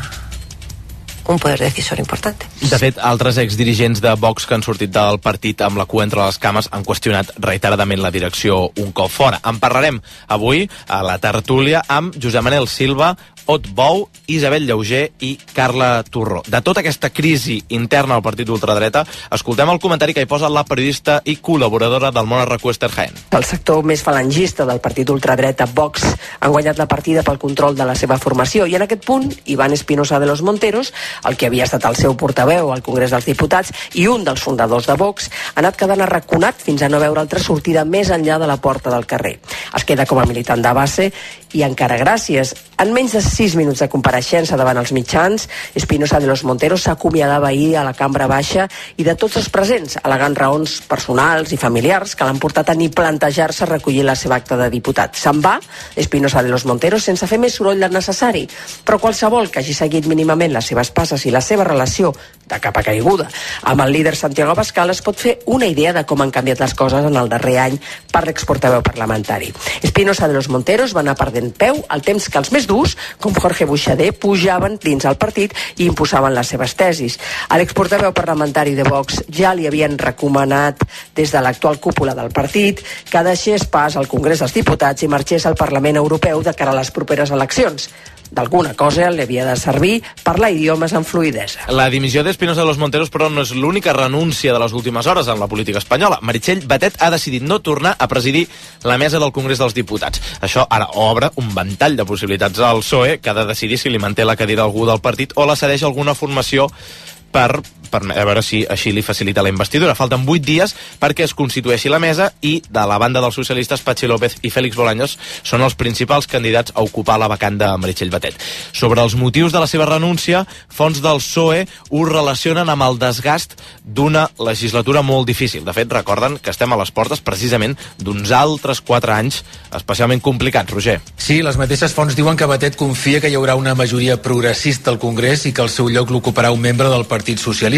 un poder decisor important. De fet, altres exdirigents de Vox que han sortit del partit amb la cua entre les cames han qüestionat reiteradament la direcció un cop fora. En parlarem avui a la tertúlia amb Josep Manel Silva, Ot Bou, Isabel Llauger i Carla Turró. De tota aquesta crisi interna al partit d'ultradreta, escoltem el comentari que hi posa la periodista i col·laboradora del Món RQ, Esther Jaén. El sector més falangista del partit ultradreta, Vox, han guanyat la partida pel control de la seva formació i en aquest punt, Iván Espinosa de los Monteros, el que havia estat el seu portaveu al Congrés dels Diputats i un dels fundadors de Vox, ha anat quedant arraconat fins a no veure altra sortida més enllà de la porta del carrer. Es queda com a militant de base i encara gràcies. En menys de 6 minuts de compareixença davant els mitjans, Espinosa de los Monteros s'acomiadava ahir a la cambra baixa i de tots els presents, al·legant raons personals i familiars que l'han portat a ni plantejar-se recollir la seva acta de diputat. Se'n va, Espinosa de los Monteros, sense fer més soroll del necessari, però qualsevol que hagi seguit mínimament les seves passes i la seva relació de capa caiguda amb el líder Santiago Abascal es pot fer una idea de com han canviat les coses en el darrer any per l'exportaveu parlamentari. Espinosa de los Monteros va anar perdent peu al temps que els més durs, com Jorge Buixader, pujaven dins el partit i imposaven les seves tesis. A l'exportaveu parlamentari de Vox ja li havien recomanat des de l'actual cúpula del partit que deixés pas al Congrés dels Diputats i marxés al Parlament Europeu de cara a les properes eleccions. D'alguna cosa li havia de servir parlar idiomes amb fluïdesa. La dimissió d'Espinosa de los Monteros, però, no és l'única renúncia de les últimes hores en la política espanyola. Meritxell Batet ha decidit no tornar a presidir la mesa del Congrés dels Diputats. Això ara obre un ventall de possibilitats al PSOE, que ha de decidir si li manté la cadira algú del partit o la cedeix alguna formació per a veure si així li facilita la investidura. Falten 8 dies perquè es constitueixi la mesa i de la banda dels socialistes Patxi López i Félix Bolaños són els principals candidats a ocupar la vacant de Meritxell Batet. Sobre els motius de la seva renúncia, fonts del PSOE ho relacionen amb el desgast d'una legislatura molt difícil. De fet, recorden que estem a les portes precisament d'uns altres 4 anys especialment complicats, Roger. Sí, les mateixes fonts diuen que Batet confia que hi haurà una majoria progressista al Congrés i que el seu lloc l'ocuparà un membre del Partit Socialista.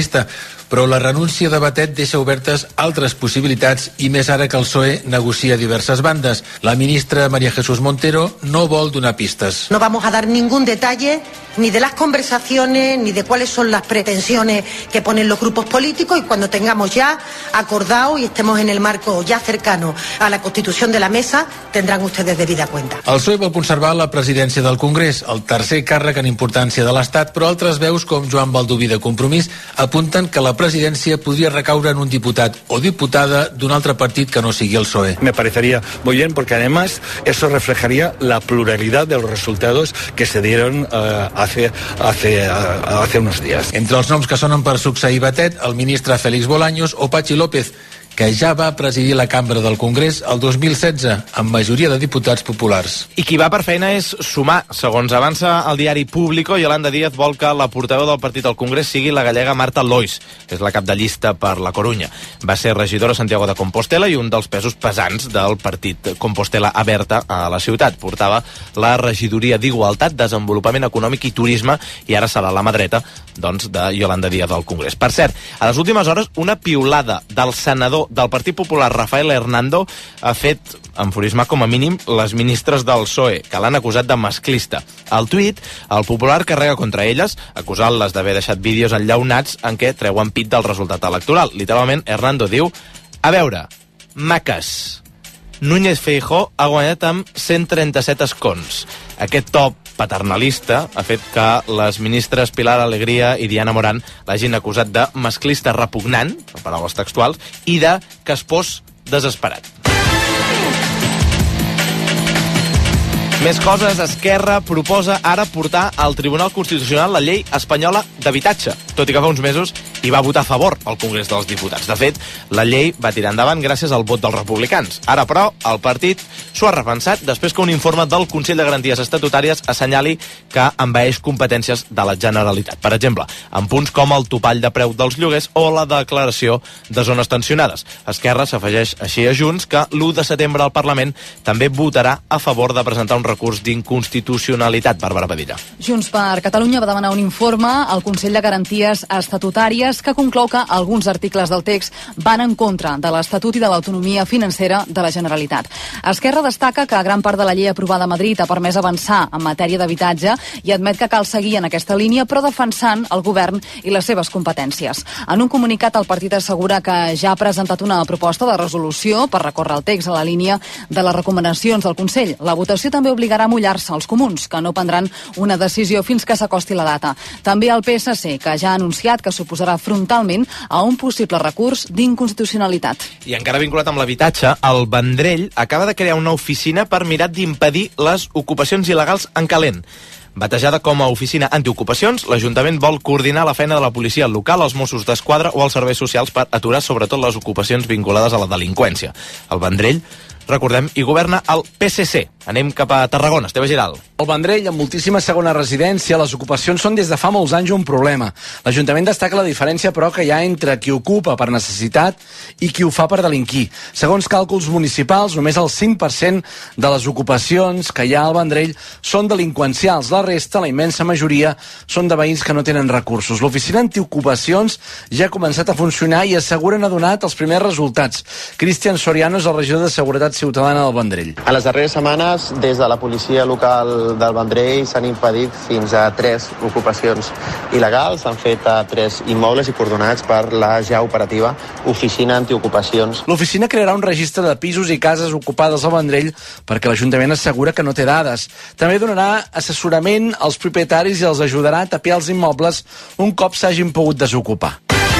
socialista, però la renúncia de Batet deixa obertes altres possibilitats i més ara que el PSOE negocia diverses bandes. La ministra María Jesús Montero no vol donar pistes. No vamos a dar ningún detalle ni de las conversaciones ni de cuáles son las pretensiones que ponen los grupos políticos, y cuando tengamos ya acordado y estemos en el marco ya cercano a la constitución de la mesa, tendrán ustedes debida cuenta. El PSOE vol conservar la presidència del Congrés, el tercer càrrec en importància de l'Estat, però altres veus com Joan Baldoví de Compromís apunten que la presidència podria recaure en un diputat o diputada d'un altre partit que no sigui el PSOE. Me parecería muy bien porque además eso reflejaría la pluralidad de los resultados que se dieron hace unos días. Entre els noms que sonen per succeir Batet, el ministre Félix Bolaños o Patxi López, que ja va presidir la cambra del Congrés el 2016, amb majoria de diputats populars. I qui va per feina és sumar. Segons avança el diari Público, Yolanda Díaz vol que la portaveu del partit al Congrés sigui la gallega Marta Lois, que és la cap de llista per la Corunya. Va ser regidora a Santiago de Compostela i un dels pesos pesants del partit Compostela Aberta a la ciutat. Portava la regidoria d'Igualtat, Desenvolupament Econòmic i Turisme, i ara serà la mà dreta, doncs, de Yolanda Díaz al Congrés. Per cert, a les últimes hores, una piulada del senador del Partit Popular, Rafael Hernando, ha fet enfurismar com a mínim les ministres del PSOE, que l'han acusat de masclista. Al tuit, el Popular carrega contra elles, acusant-les d'haver deixat vídeos enllaunats en què treuen pit del resultat electoral. Literalment, Hernando diu: a veure, maques, Núñez Feijóo ha guanyat amb 137 escons. Aquest top paternalista ha fet que les ministres Pilar Alegría i Diana Morán l'hagin acusat de masclista repugnant, en paraules textuals, i de caspós desesperat. Més coses, Esquerra proposa ara portar al Tribunal Constitucional la llei espanyola d'habitatge, tot i que fa uns mesos hi va votar a favor al Congrés dels Diputats. De fet, la llei va tirar endavant gràcies al vot dels republicans. Ara, però, el partit s'ho ha repensat després que un informe del Consell de Garanties Estatutàries assenyali que envaeix competències de la Generalitat. Per exemple, en punts com el topall de preu dels lloguers o la declaració de zones tensionades. Esquerra s'afegeix així a Junts que l'1 de setembre al Parlament també votarà a favor de presentar un recurs d'inconstitucionalitat. Bàrbara Padilla. Junts per Catalunya va demanar un informe al Consell de Garanties Estatutàries que conclou que alguns articles del text van en contra de l'Estatut i de l'autonomia financera de la Generalitat. Esquerra destaca que gran part de la llei aprovada a Madrid ha permès avançar en matèria d'habitatge i admet que cal seguir en aquesta línia, però defensant el govern i les seves competències. En un comunicat, el partit assegura que ja ha presentat una proposta de resolució per recórrer el text a la línia de les recomanacions del Consell. La votació també obligarà a mullar-se els comuns, que no prendran una decisió fins que s'acosti la data. També el PSC, que ja ha anunciat que s'oposarà frontalment a un possible recurs d'inconstitucionalitat. I encara vinculat amb l'habitatge, el Vendrell acaba de crear una oficina per mirar d'impedir les ocupacions il·legals en calent. Batejada com a oficina antiocupacions, l'Ajuntament vol coordinar la feina de la policia local, els Mossos d'Esquadra o els serveis socials per aturar sobretot les ocupacions vinculades a la delinqüència. El Vendrell, recordem, hi governa el PSC. Anem cap a Tarragona. Esteve Giral. Al Vendrell, amb moltíssima segona residència, les ocupacions són des de fa molts anys un problema. L'Ajuntament destaca la diferència, però, que hi ha entre qui ocupa per necessitat i qui ho fa per delinquir. Segons càlculs municipals, només el 5% de les ocupacions que hi ha al Vendrell són delinqüencials. La resta, la immensa majoria, són de veïns que no tenen recursos. L'oficina antiocupacions ja ha començat a funcionar i asseguren ha donat els primers resultats. Cristian Soriano és el regidor de Seguretat Ciutadana del Vendrell. En les darreres setmanes, des de la policia local del Vendrell s'han impedit fins a 3 ocupacions il·legals. S'han fet a 3 immobles i coordonats per la ja operativa Oficina Antiocupacions. L'oficina crearà un registre de pisos i cases ocupades al Vendrell perquè l'Ajuntament assegura que no té dades. També donarà assessorament als propietaris i els ajudarà a tapiar els immobles un cop s'hagin pogut desocupar.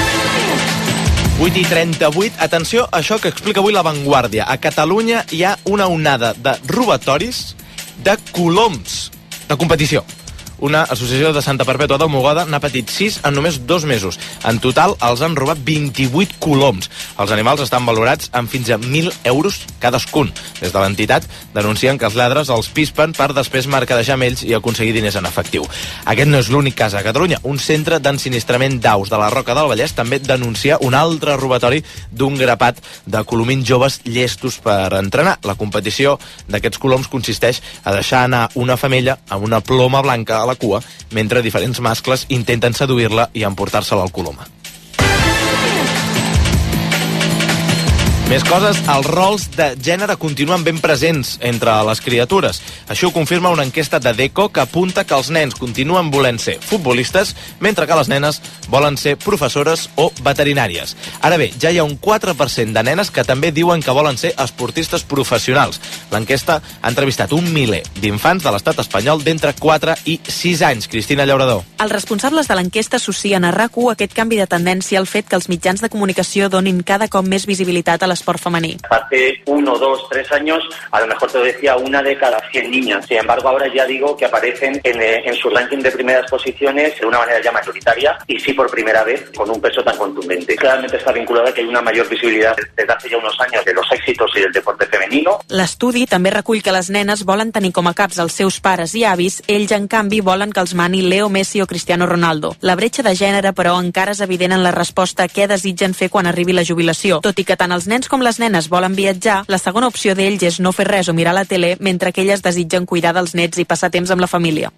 8:38. Atenció a això que explica avui La Vanguardia. A Catalunya hi ha una onada de robatoris de coloms de competició. Una associació de Santa Perpètua de Mogoda n'ha patit 6 en només 2 mesos. En total els han robat 28 coloms. Els animals estan valorats en fins a 1.000 euros cadascun. Des de l'entitat denuncien que els lladres els pispen per després mercadejar amb ells i aconseguir diners en efectiu. Aquest no és l'únic cas a Catalunya. Un centre d'ensinistrament d'aus de la Roca del Vallès també denuncia un altre robatori d'un grapat de colomins joves llestos per entrenar. La competició d'aquests coloms consisteix a deixar anar una femella amb una ploma blanca a la cua, mentre diferents mascles intenten seduir-la i emportar-se-la al coloma. Més coses, els rols de gènere continuen ben presents entre les criatures. Això ho confirma una enquesta de DECO que apunta que els nens continuen volent ser futbolistes, mentre que les nenes volen ser professores o veterinàries. Ara bé, ja hi ha un 4% de nenes que també diuen que volen ser esportistes professionals. L'enquesta ha entrevistat un miler d'infants de l'estat espanyol d'entre 4 i 6 anys. Cristina Llaurador. Els responsables de l'enquesta associen a RAC1 aquest canvi de tendència al fet que els mitjans de comunicació donin cada cop més visibilitat a l'esport femení. Hace 1, 2, 3 años, a lo mejor te decía 1 de cada 100 niñas. Sin embargo, ahora ya digo que aparecen en su ranking de primeras posiciones de una manera ya mayoritaria y sí por primera vez con un peso tan contundente. Claramente está vinculada a que hay una mayor visibilidad desde hace ya unos años de los éxitos y del deporte femenino. L'estudi també recull que les nenes volen tenir com a caps els seus pares i avis, ells en canvi volen que els mani Leo Messi o Cristiano Ronaldo. La bretxa de gènere, però, encara és evident en la resposta a què desitgen fer quan arribi la jubilació. Tot i que tant els nens com les nenes volen viatjar, la segona opció d'ells és no fer res o mirar la tele, mentre que elles desitgen cuidar dels nets i passar temps amb la família.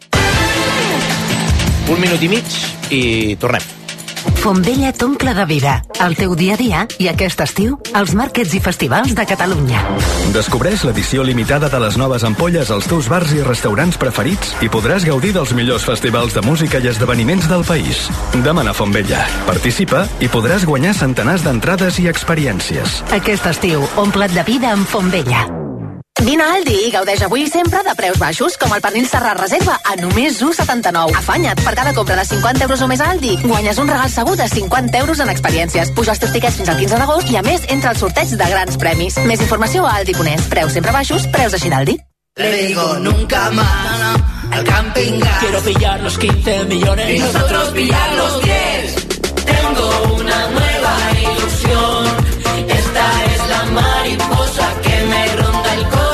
1 minut i mig i tornem. Fontvella t'omple de vida, el teu dia a dia i aquest estiu, els màrquets i festivals de Catalunya. Descobreix l'edició limitada de les noves ampolles als teus bars i restaurants preferits i podràs gaudir dels millors festivals de música i esdeveniments del país. Demana Fontvella. Participa i podràs guanyar centenars d'entrades i experiències. Aquest estiu, omple't de vida amb Fontvella. Vine a Aldi i gaudeix avui sempre de preus baixos, com el pernil Serrat Reserva a només 1,79. Afanya't, per cada compra de 50 euros o més a Aldi, guanyes un regal segur de 50 euros en experiències. Puja els teus tiquets fins al 15 d'agost i, a més, entra al sorteig de grans premis. Més informació a Aldi.es. Preus sempre baixos, preus així d'Aldi. Le digo nunca más al camping gas. Quiero pillar los 15 millones y nosotros pillar los 10. Tengo una nueva ilusión. Esta es la mariposa que me ronda el corazón.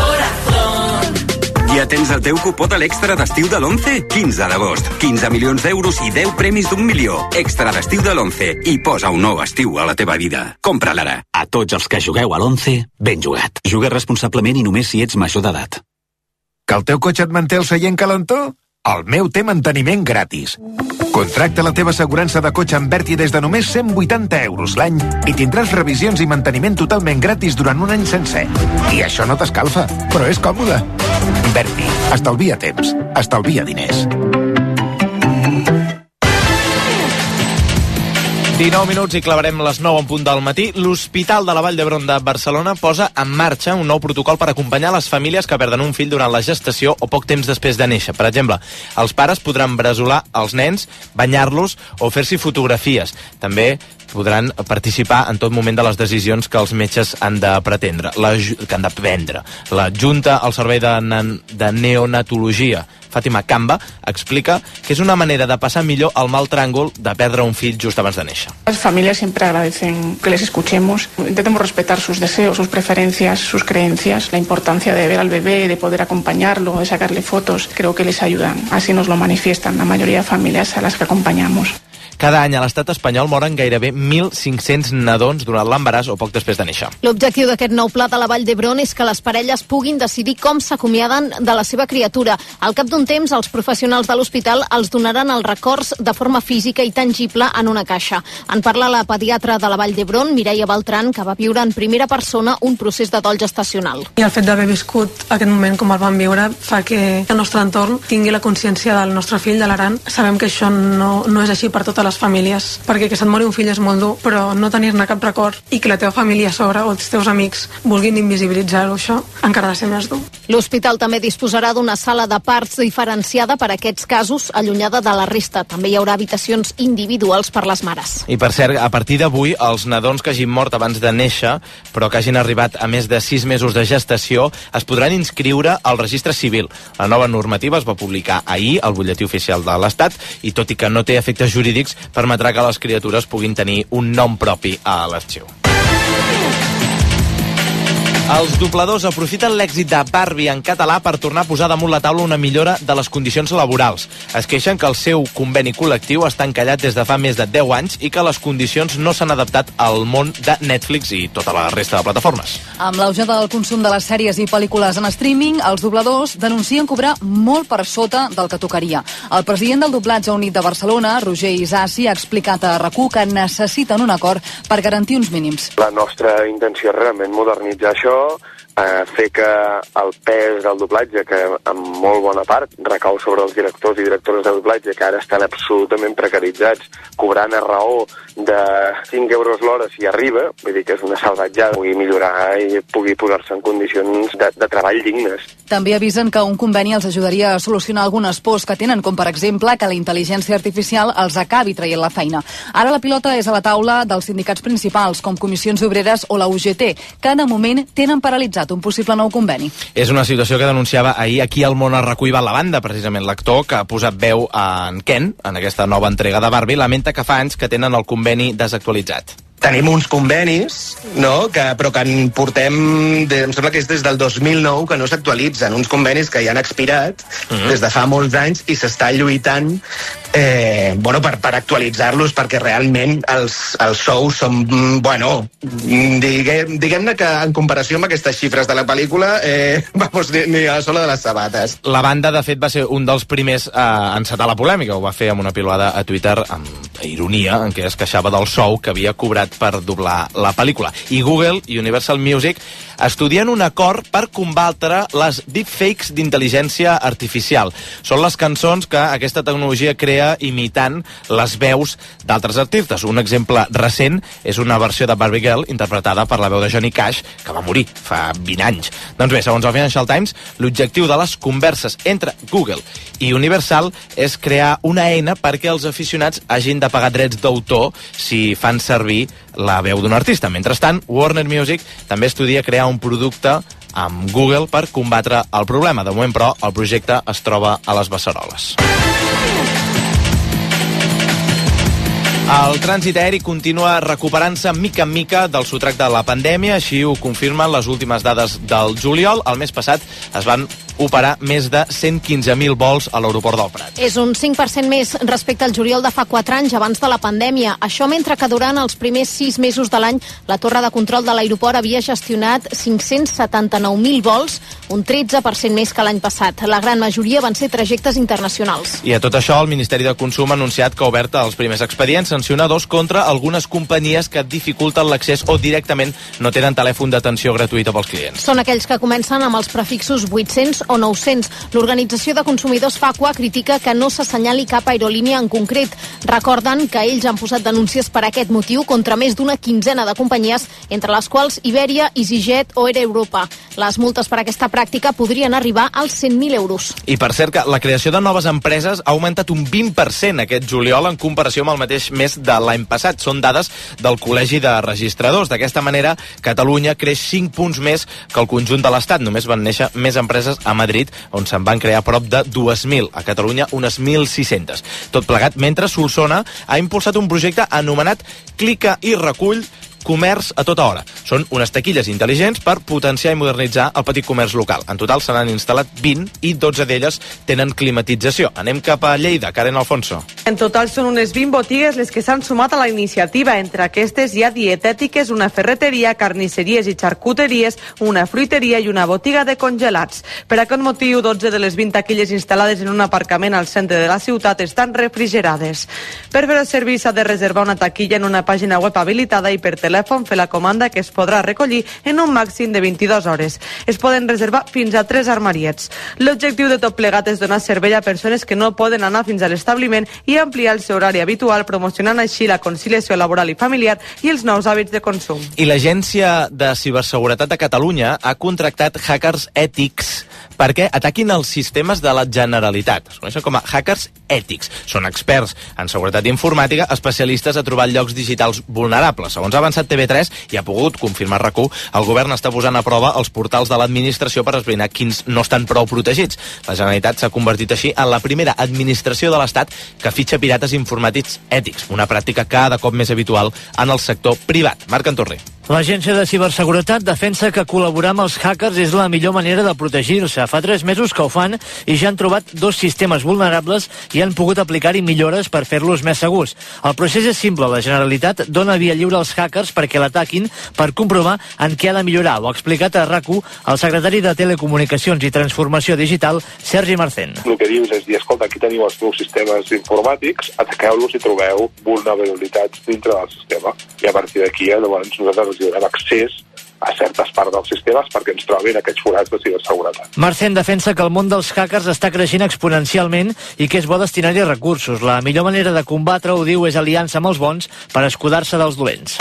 Ja tens el teu cupó de l'Extra d'estiu de l'11? 15 d'agost. 15 milions d'euros i 10 premis d'1 milió. Extra d'estiu de l'11. I posa un nou estiu a la teva vida. Compra-la ara. A tots els que jugueu a l'11, ben jugat. Juga responsablement i només si ets major d'edat. Que el teu cotxe et manté el seient calentó? El meu té manteniment gratis. Contracta la teva assegurança de cotxe amb Berti des de només 180 euros l'any i tindràs revisions i manteniment totalment gratis durant un any sencer. I això no t'escalfa, però és còmode. Berti, estalvia temps, estalvia diners. 19 minuts i clavarem les 9 en punt del matí. L'Hospital de la Vall d'Hebron de Barcelona posa en marxa un nou protocol per acompanyar les famílies que perden un fill durant la gestació o poc temps després de néixer. Per exemple, els pares podran bresolar els nens, banyar-los o fer-s'hi fotografies. També podran participar en tot moment de les decisions que els metges han de prendre, que han de prendre. La Junta al Servei de Neonatologia, Fàtima Camba, explica que és una manera de passar millor el mal tràngol de perdre un fill just abans de néixer. Las familias siempre agradecen que les escuchemos, intentemos respetar sus deseos, sus preferencias, sus creencias, la importancia de ver al bebé, de poder acompañarlo, de sacarle fotos, creo que les ayudan. Así nos lo manifiestan la mayoría de familias a las que acompañamos. Cada any a l'estat espanyol moren gairebé 1.500 nadons durant l'embaràs o poc després de néixer. L'objectiu d'aquest nou pla de la Vall d'Hebron és que les parelles puguin decidir com s'acomiaden de la seva criatura. Al cap d'un temps, els professionals de l'hospital els donaran els records de forma física i tangible en una caixa. En parla la pediatra de la Vall d'Hebron, Mireia Beltran, que va viure en primera persona un procés de dol gestacional. I el fet d'haver viscut aquest moment com el vam viure fa que el nostre entorn tingui la consciència del nostre fill, de l'Aran. Sabem que això no és així per totes les famílies, perquè que se't mori un fill és molt dur, però no tenir-ne cap record i que la teva família a sobre o els teus amics vulguin invisibilitzar-ho, això encara ha de ser més dur. L'hospital també disposarà d'una sala de parts diferenciada per a aquests casos, allunyada de la resta. També hi haurà habitacions individuals per les mares. I per cert, a partir d'avui, els nadons que hagin mort abans de néixer, però que hagin arribat a més de 6 mesos de gestació, es podran inscriure al registre civil. La nova normativa es va publicar ahir al butlletí oficial de l'Estat i, tot i que no té efectes jurídics, permetrà que les criatures puguin tenir un nom propi a l'arxiu. Els dobladors aprofiten l'èxit de Barbie en català per tornar a posar damunt la taula una millora de les condicions laborals. Es queixen que el seu conveni col·lectiu està encallat des de fa més de 10 anys i que les condicions no s'han adaptat al món de Netflix i tota la resta de plataformes. Amb l'augment del consum de les sèries i pel·lícules en streaming, els dobladors denuncien cobrar molt per sota del que tocaria. El president del Doblatge Unit de Barcelona, Roger Isasi, ha explicat a RAC1 que necessiten un acord per garantir uns mínims. La nostra intenció és realment modernitzar això, fer que el pes del doblatge, que en molt bona part recau sobre els directors i directores de doblatge, que ara estan absolutament precaritzats, cobrant a raó de 5 euros l'hora si arriba, vull dir que és una salvatjada, pugui millorar i pugui posar-se en condicions de treball dignes. També avisen que un conveni els ajudaria a solucionar algunes pors que tenen, com per exemple que la intel·ligència artificial els acabi traient la feina. Ara la pilota és a la taula dels sindicats principals, com Comissions Obreres o la UGT, que de moment tenen paralitzat un possible nou conveni. És una situació que denunciava ahir aquí al Món es recull la banda, precisament l'actor que ha posat veu en Ken, en aquesta nova entrega de Barbie, lamenta que fa anys que tenen el conveni desactualitzat. Tenim uns convenis, no?, però que en portem, em sembla que és des del 2009 que no s'actualitzen, uns convenis que ja han expirat des de fa molts anys i s'està lluitant per actualitzar-los perquè realment els sous són, diguem-ne que en comparació amb aquestes xifres de la pel·lícula, ni a la sola de les sabates. La banda, de fet, va ser un dels primers a encetar la polèmica, ho va fer amb una piulada a Twitter amb ironia, en què es queixava del sou que havia cobrat per doblar la pel·lícula. I Google i Universal Music estudien un acord per combatre les deepfakes d'intel·ligència artificial. Són les cançons que aquesta tecnologia crea imitant les veus d'altres artistes. Un exemple recent és una versió de Barbie Girl interpretada per la veu de Johnny Cash, que va morir fa 20 anys. Doncs bé, segons el Financial Times, l'objectiu de les converses entre Google i Universal és crear una eina perquè els aficionats hagin de pagar drets d'autor si fan servir la veu d'un artista. Mentrestant, Warner Music també estudia crear un producte amb Google per combatre el problema. De moment, però, el projecte es troba a les beceroles. El trànsit aeri continua recuperant-se mica en mica del sotrac de la pandèmia, així ho confirmen les últimes dades del juliol. El mes passat es van operar més de 115.000 vols a l'aeroport del Prat. És un 5% més respecte al juliol de fa 4 anys, abans de la pandèmia. Això mentre que durant els primers 6 mesos de l'any la torre de control de l'aeroport havia gestionat 579.000 vols, un 13% més que l'any passat. La gran majoria van ser trajectes internacionals. I a tot això, el Ministeri de Consum ha anunciat que ha obert els primers expedients sancionadors contra algunes companyies que dificulten l'accés o directament no tenen telèfon d'atenció gratuïta pels clients. Són aquells que comencen amb els prefixos 800 o 900. L'Organització de Consumidors FACUA critica que no s'assenyali cap aerolínia en concret. Recorden que ells han posat denúncies per aquest motiu contra més d'una quinzena de companyies, entre les quals Iberia, EasyJet o Air Europa. Les multes per aquesta pràctica podrien arribar als 100.000 euros. I per cert que la creació de noves empreses ha augmentat un 20% aquest juliol en comparació amb el mateix mes de l'any passat. Són dades del Col·legi de Registradors. D'aquesta manera, Catalunya creix 5 punts més que el conjunt de l'Estat. Només van néixer més empreses a Madrid, on se'n van crear prop de 2.000. A Catalunya, unes 1.600. Tot plegat, mentre Solsona ha impulsat un projecte anomenat Clica i Recull comerç a tota hora. Són unes taquilles intel·ligents per potenciar i modernitzar el petit comerç local. En total se n'han instal·lat 20 i 12 d'elles tenen climatització. Anem cap a Lleida, Karen Alfonso. En total són unes 20 botigues les que s'han sumat a la iniciativa. Entre aquestes hi ha dietètiques, una ferreteria, carnisseries i xarcuteries, una fruiteria i una botiga de congelats. Per aquest motiu, 12 de les 20 taquilles instal·lades en un aparcament al centre de la ciutat estan refrigerades. Per fer el servei s'ha de reservar una taquilla en una pàgina web habilitada i per telèfon fer la comanda, que es podrà recollir en un màxim de 22 hores. Es poden reservar fins a 3 armariets. L'objectiu de tot plegat és donar servei a persones que no poden anar fins a l'establiment i ampliar el seu horari habitual, promocionant així la conciliació laboral i familiar i els nous hàbits de consum. I l'Agència de Ciberseguretat de Catalunya ha contractat hackers ètics perquè ataquin els sistemes de la Generalitat. Es coneixen com a hackers ètics. Són experts en seguretat informàtica, especialistes a trobar llocs digitals vulnerables. Segons ha avançat passat TV3 i ha pogut confirmar RAC1, el govern està posant a prova els portals de l'administració per esbrinar quins no estan prou protegits. La Generalitat s'ha convertit així en la primera administració de l'Estat que fitxa pirates informàtics ètics, una pràctica cada cop més habitual en el sector privat. Marc Antorri. L'Agència de Ciberseguretat defensa que col·laborar amb els hackers és la millor manera de protegir-se. Fa 3 mesos que ho fan i ja han trobat 2 sistemes vulnerables i han pogut aplicar-hi millores per fer-los més segurs. El procés és simple. La Generalitat dona via lliure als hackers perquè l'ataquin per comprovar en què ha de millorar. Ho ha explicat a RAC1 el secretari de Telecomunicacions i Transformació Digital, Sergi Marcén. El que dius és dir, escolta, aquí teniu els meus sistemes informàtics, ataqueu-los i trobeu vulnerabilitats dintre del sistema. I a partir d'aquí, llavors, nosaltres els donem accés a certes parts dels sistemes perquè ens trobin aquests forats de ciberseguretat. Marcén defensa que el món dels hackers està creixent exponencialment i que és bo destinar-hi recursos. La millor manera de combatre, ho diu, és aliança amb els bons per escudar-se dels dolents.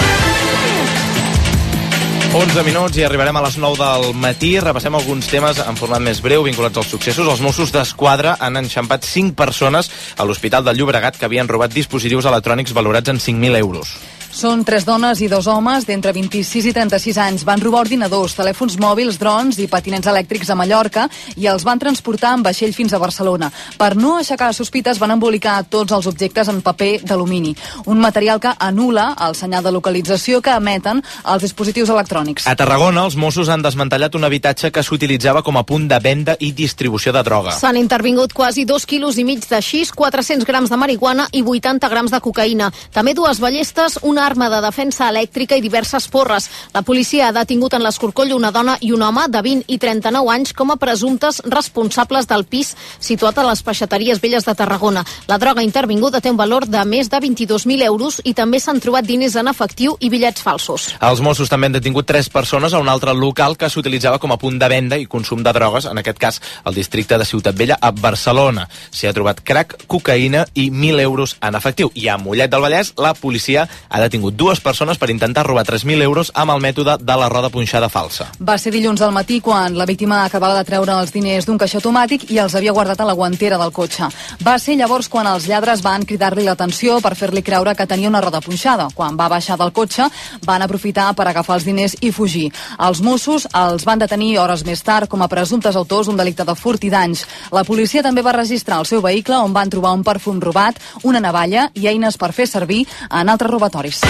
11 minuts i arribarem a les 9 del matí. Repassem alguns temes en format més breu vinculats als successos. Els Mossos d'Esquadra han enxampat 5 persones a l'Hospital del Llobregat que havien robat dispositius electrònics valorats en 5.000 euros. Són 3 dones i 2 homes d'entre 26 i 36 anys. Van robar ordinadors, telèfons mòbils, drons i patinets elèctrics a Mallorca i els van transportar en vaixell fins a Barcelona. Per no aixecar sospites van embolicar tots els objectes en paper d'alumini, un material que anul·la el senyal de localització que emeten els dispositius electrònics. A Tarragona, els Mossos han desmantellat un habitatge que s'utilitzava com a punt de venda i distribució de droga. S'han intervingut quasi 2,5 quilos de xix, 400 grams de marihuana i 80 grams de cocaïna. També 2 ballestes, una arma de defensa elèctrica i diverses porres. La policia ha detingut en l'escorcoll una dona i un home de 20 i 39 anys com a presumptes responsables del pis situat a les Peixateries Velles de Tarragona. La droga intervinguda té un valor de més de 22.000 euros i també s'han trobat diners en efectiu i bitllets falsos. Els Mossos també han detingut 3 persones a un altre local que s'utilitzava com a punt de venda i consum de drogues, en aquest cas al districte de Ciutat Vella a Barcelona. S'hi ha trobat crack, cocaïna i 1.000 euros en efectiu. I a Mollet del Vallès la policia ha detingut 2 persones per intentar robar 3.000 euros amb el mètode de la roda punxada falsa. Va ser dilluns al matí quan la víctima acabava de treure els diners d'un caixer automàtic i els havia guardat a la guantera del cotxe. Va ser llavors quan els lladres van cridar-li l'atenció per fer-li creure que tenia una roda punxada. Quan va baixar del cotxe, van aprofitar per agafar els diners i fugir. Els Mossos els van detenir hores més tard com a presumptes autors d'un delicte de furt i danys. La policia també va registrar el seu vehicle on van trobar un perfum robat, una navalla i eines per fer servir en altres robatoris.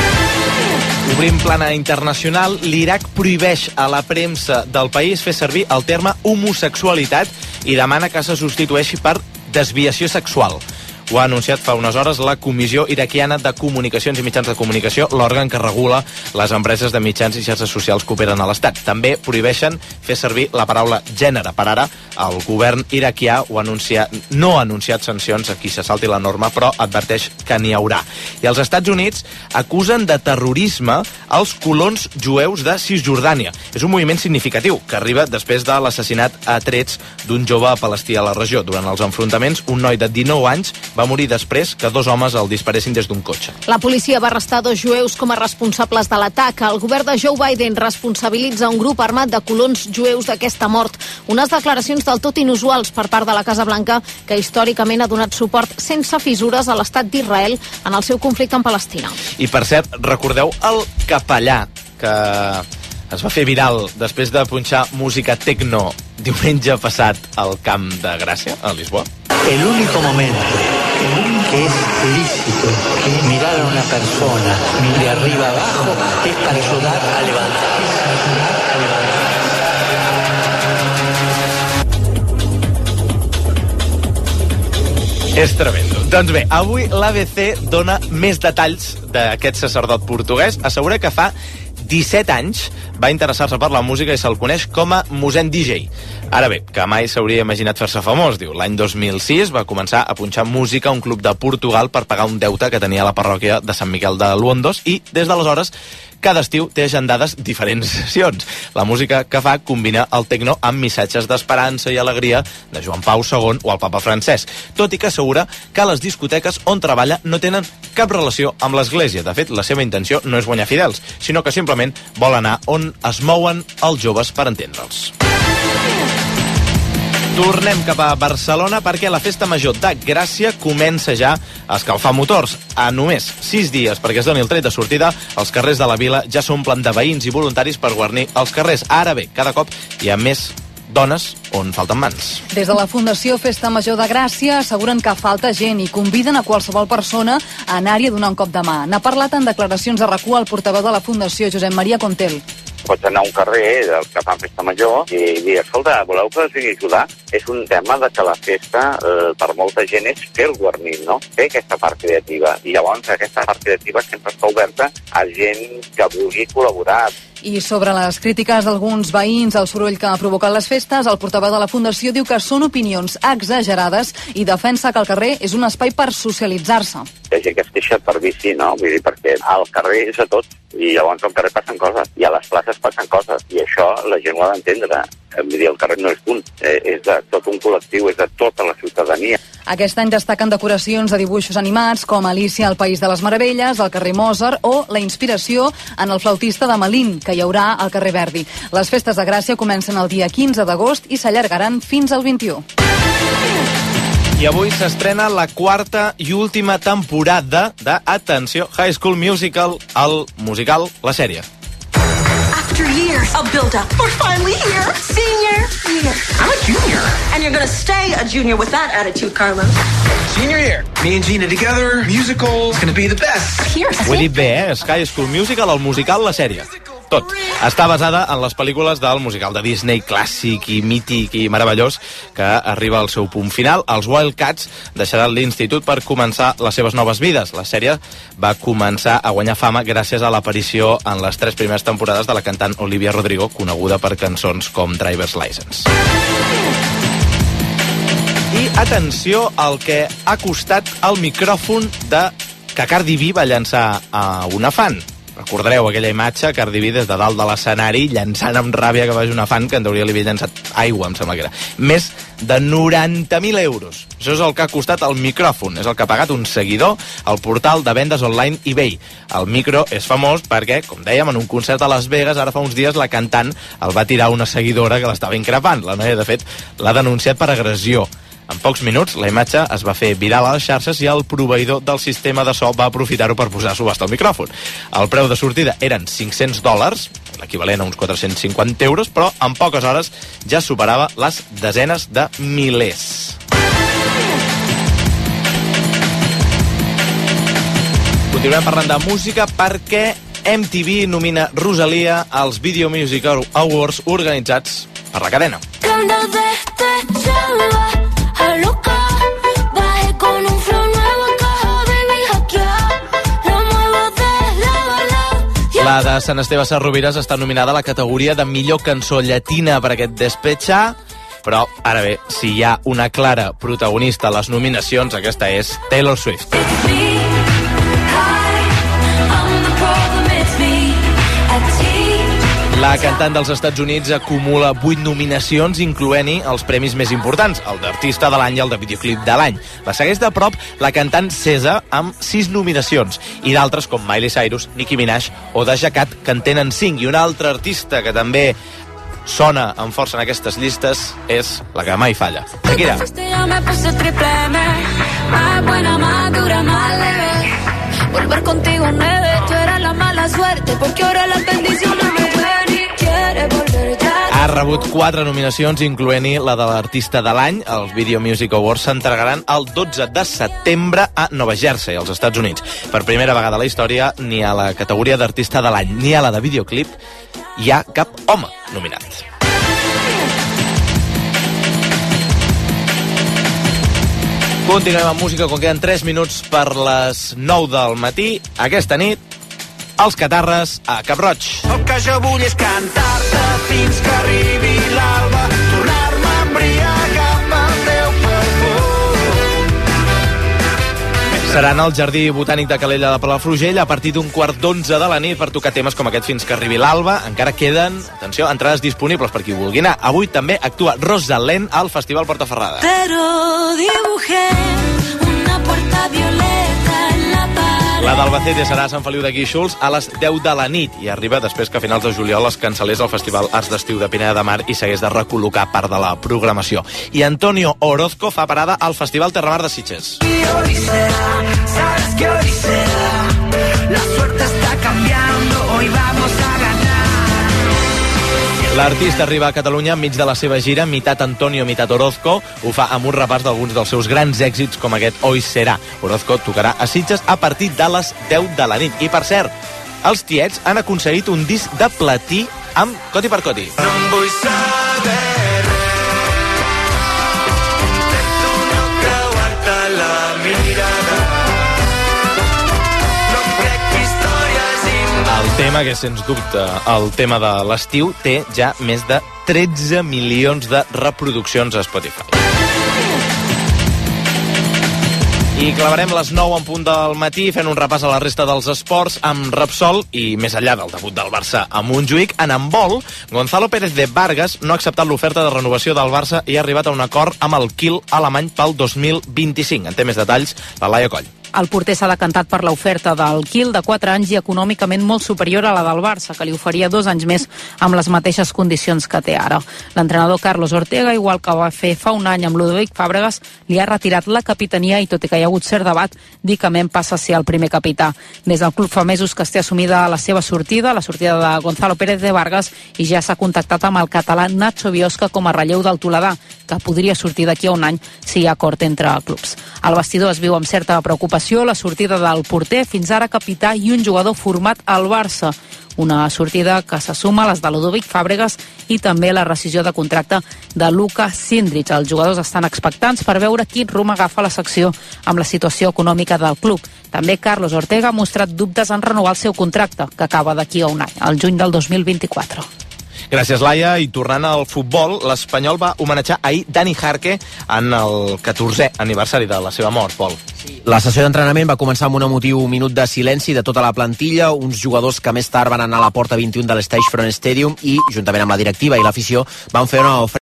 Obrim plana internacional. L'Iraq prohibeix a la premsa del país fer servir el terme homosexualitat i demana que se substitueixi per desviació sexual. Ho ha anunciat fa unes hores la Comissió Iraquiana de Comunicacions i Mitjans de Comunicació, l'òrgan que regula les empreses de mitjans i xarxes socials que operen a l'Estat. També prohibeixen fer servir la paraula gènere. Per ara, el govern iraquià no ha anunciat sancions a qui se salti la norma, però adverteix que n'hi haurà. I els Estats Units acusen de terrorisme els colons jueus de Cisjordània. És un moviment significatiu que arriba després de l'assassinat a trets d'un jove palestí a la regió. Durant els enfrontaments, un noi de 19 anys va morir després que 2 homes el disparessin des d'un cotxe. La policia va arrestar 2 jueus com a responsables de l'atac. El govern de Joe Biden responsabilitza un grup armat de colons jueus d'aquesta mort. Unes declaracions del tot inusuals per part de la Casa Blanca, que històricament ha donat suport sense fissures a l'estat d'Israel en el seu conflicte amb Palestina. I per cert, recordeu el capellà que es va fer viral després de punxar música tecno diumenge passat al Camp de Gràcia, a Lisboa? El único momento que es lícito mirar a una persona de arriba abajo es para ayudar a levantar. És tremendo. Doncs bé, avui l'ABC dona més detalls d'aquest sacerdot portuguès. Assegura que fa 17 anys va interessar-se per la música i se'l coneix com a mossèn DJ. Ara bé, que mai s'hauria imaginat fer-se famós, diu. L'any 2006 va començar a punxar música a un club de Portugal per pagar un deute que tenia la parròquia de Sant Miquel de Luondos i, des d'aleshores, cada estiu té agendades diferents sessions. La música que fa combina el tecno amb missatges d'esperança i alegria de Joan Pau II o el papa Francesc, tot i que assegura que les discoteques on treballa no tenen cap relació amb l'església. De fet, la seva intenció no és guanyar fidels, sinó que simplement vol anar on es mouen els joves per entendre'ls. Tornem cap a Barcelona perquè la Festa Major de Gràcia comença ja a escalfar motors. A només 6 dies perquè es doni el tret de sortida, els carrers de la vila ja s'omplen de veïns i voluntaris per guarnir els carrers. Ara bé, cada cop hi ha més dones on falten mans. Des de la Fundació Festa Major de Gràcia asseguren que falta gent i conviden a qualsevol persona a anar-hi a donar un cop de mà. N'ha parlat en declaracions a RAC1 el portaveu de la Fundació, Josep Maria Contel. Pots anar a un carrer dels que fan Festa Major i dir, escolta, voleu que us vingui a ajudar? És un tema de que la festa, per molta gent, és fer el guarnit, no? Fer aquesta part creativa. I llavors aquesta part creativa sempre està oberta a gent que vulgui col·laborar. I sobre les crítiques d'alguns veïns al soroll que ha provocat les festes, el portaveu de la Fundació diu que són opinions exagerades i defensa que el carrer és un espai per socialitzar-se. Hi ha gent que es queixa per bici, no? Vull dir, perquè al carrer és a tot, i llavors al carrer passen coses, i a les places passen coses, i això la gent ho ha d'entendre. Vull dir, el carrer no és d'un, és de tot un col·lectiu, és de tota la ciutadania. Aquest any destaquen decoracions de dibuixos animats com Alicia al País de les Meravelles, al carrer Mozart o la inspiració en el flautista de Malín, que hi haurà al carrer Verdi. Les festes de Gràcia comencen el dia 15 d'agost i s'allargaran fins al 21. I avui s'estrena la 4ª i última temporada de, atenció, High School Musical, el musical, la sèrie. After years of build-up, we're finally here. Senior year. I'm a junior. And you're gonna stay a junior with that attitude, Carlos. Senior year. Me and Gina together. Musical. It's gonna be the best. Ho he dit bé, És High School Musical, el musical, la sèrie. Tot. Està basada en les pel·lícules del musical de Disney clàssic i mític i meravellós que arriba al seu punt final. Els Wildcats deixaran l'institut per començar les seves noves vides. La sèrie va començar a guanyar fama gràcies a l'aparició en les 3 primeres temporades de la cantant Olivia Rodrigo, coneguda per cançons com Driver's License. I atenció al que ha costat el micròfon que Cardi B va llançar a una fan. Recordareu aquella imatge, Cardi B des de dalt de l'escenari llançant amb ràbia que vaig una fan que en teoria li havia llançat aigua, em sembla que era. Més de 90.000 euros. Això és el que ha costat el micròfon. És el que ha pagat un seguidor al portal de vendes online eBay. El micro és famós perquè, com dèiem, en un concert a Las Vegas, ara fa uns dies, la cantant el va tirar una seguidora que l'estava increpant. La noia, de fet, l'ha denunciat per agressió. En pocs minuts, la imatge es va fer viral a les xarxes i el proveïdor del sistema de so va aprofitar-ho per posar a subhasta el micròfon. El preu de sortida eren $500, l'equivalent a uns 450 euros, però en poques hores ja superava les desenes de milers. Continuem parlant de música perquè MTV nomina Rosalia als Video Music Awards organitzats per la cadena. Loca, bajé con un flow nuevo acá, baby, hackear, lo muevo de lado a lado. La de Sant Esteve Sarrovires està nominada a la categoria de millor cançó llatina per aquest Despechar, però ara bé, si hi ha una clara protagonista a les nominacions, aquesta és Taylor Swift. La cantant dels Estats Units acumula 8 nominacions, incloent-hi els premis més importants, el d'Artista de l'any i el de Videoclip de l'any. La segueix de prop la cantant SZA amb 6 nominacions, i d'altres com Miley Cyrus, Nicki Minaj o Doja Cat, que en tenen 5. I un altre artista que també sona amb força en aquestes llistes és la que mai falla. Shakira. Volver contigo 9, tú eras la mala suerte, porque ahora las bendiciones me ven y quieres volver ya. Ha rebut 4 nominacions, incloent-hi la de l'Artista de l'any. Els Video Music Awards s'entregaran el 12 de setembre a Nova Jersey, als Estats Units. Per primera vegada a la història, ni a la categoria d'Artista de l'any ni a la de Videoclip hi ha cap home nominat. Continuem amb música quan queden 3 minuts per les 9 del matí. Aquesta nit, els Catarres a Cap Roig. El que jo vull és cantar-te fins que arribi l'alba, tornar-me a embriagar amb el teu perfum. Seran al Jardí Botànic de Calella de Palafrugell a partir d'un 11:15 de la nit per tocar temes com aquest fins que arribi l'alba. Encara queden, atenció, entrades disponibles per qui vulgui anar. Avui també actua Rosalén al Festival Portaferrada. Pero dibujé una puerta violeta en la pared. La d'Albacete serà a Sant Feliu de Guíxols a les 10 de la nit i arriba després que a finals de juliol es cancel·lés el Festival Arts d'Estiu de Pineda de Mar i s'hagués de recol·locar part de la programació. I Antonio Orozco fa parada al Festival Terramar de Sitges. Sabes que hoy será, la suerte está cambiando, hoy vamos a ganar. L'artista arriba a Catalunya enmig de la seva gira, mitat Antonio, mitat Orozco. Ho fa amb un repàs d'alguns dels seus grans èxits, com aquest Hoy Será. Orozco tocarà a Sitges a partir de les 10 de la nit. I, per cert, els Tiets han aconseguit un disc de platí amb Coti per Coti. No em vull saber intento no creuar-te la mirada. No crec que històries El tema, que sens dubte el tema de l'estiu, té ja més de 13 milions de reproduccions a Spotify. I clavarem les 9 en punt del matí fent un repàs a la resta dels esports amb Repsol i més enllà del debut del Barça a Montjuïc. En handbol, Gonzalo Pérez de Vargas no ha acceptat l'oferta de renovació del Barça i ha arribat a un acord amb el Kiel alemany pel 2025. En té més detalls la Laia Coll. El porter s'ha decantat per l'oferta del Kiel de 4 anys i econòmicament molt superior a la del Barça, que li oferia 2 anys més amb les mateixes condicions que té ara. L'entrenador Carlos Ortega, igual que va fer fa un any amb Ludovic Fàbregas, li ha retirat la capitania i, tot i que hi ha hagut cert debat, Dicament passa a ser el primer capità. Des del club fa mesos que es té assumida la seva sortida, la sortida de Gonzalo Pérez de Vargas, i ja s'ha contactat amb el català Nacho Biosca com a relleu del toledà, que podria sortir d'aquí a un any si hi ha acord entre clubs. Al vestidor es viu amb certa preocupació la sortida del porter, fins ara capità i un jugador format al Barça. Una sortida que se suma a les de Ludovic Fàbregas i també la rescissió de contracte de Luka Sindrich. Els jugadors estan expectants per veure quin rumb agafa la secció amb la situació econòmica del club. També Carlos Ortega ha mostrat dubtes en renovar el seu contracte, que acaba d'aquí a un any, al juny del 2024. Gràcies, Laia. I tornant al futbol, l'Espanyol va homenatjar ahir Dani Jarque en el 14è aniversari de la seva mort, Pol. La sessió d'entrenament va començar amb un emotiu minut de silenci de tota la plantilla, uns jugadors que més tard van anar a la porta 21 de l'Stage Front Stadium i, juntament amb la directiva i l'afició, van fer una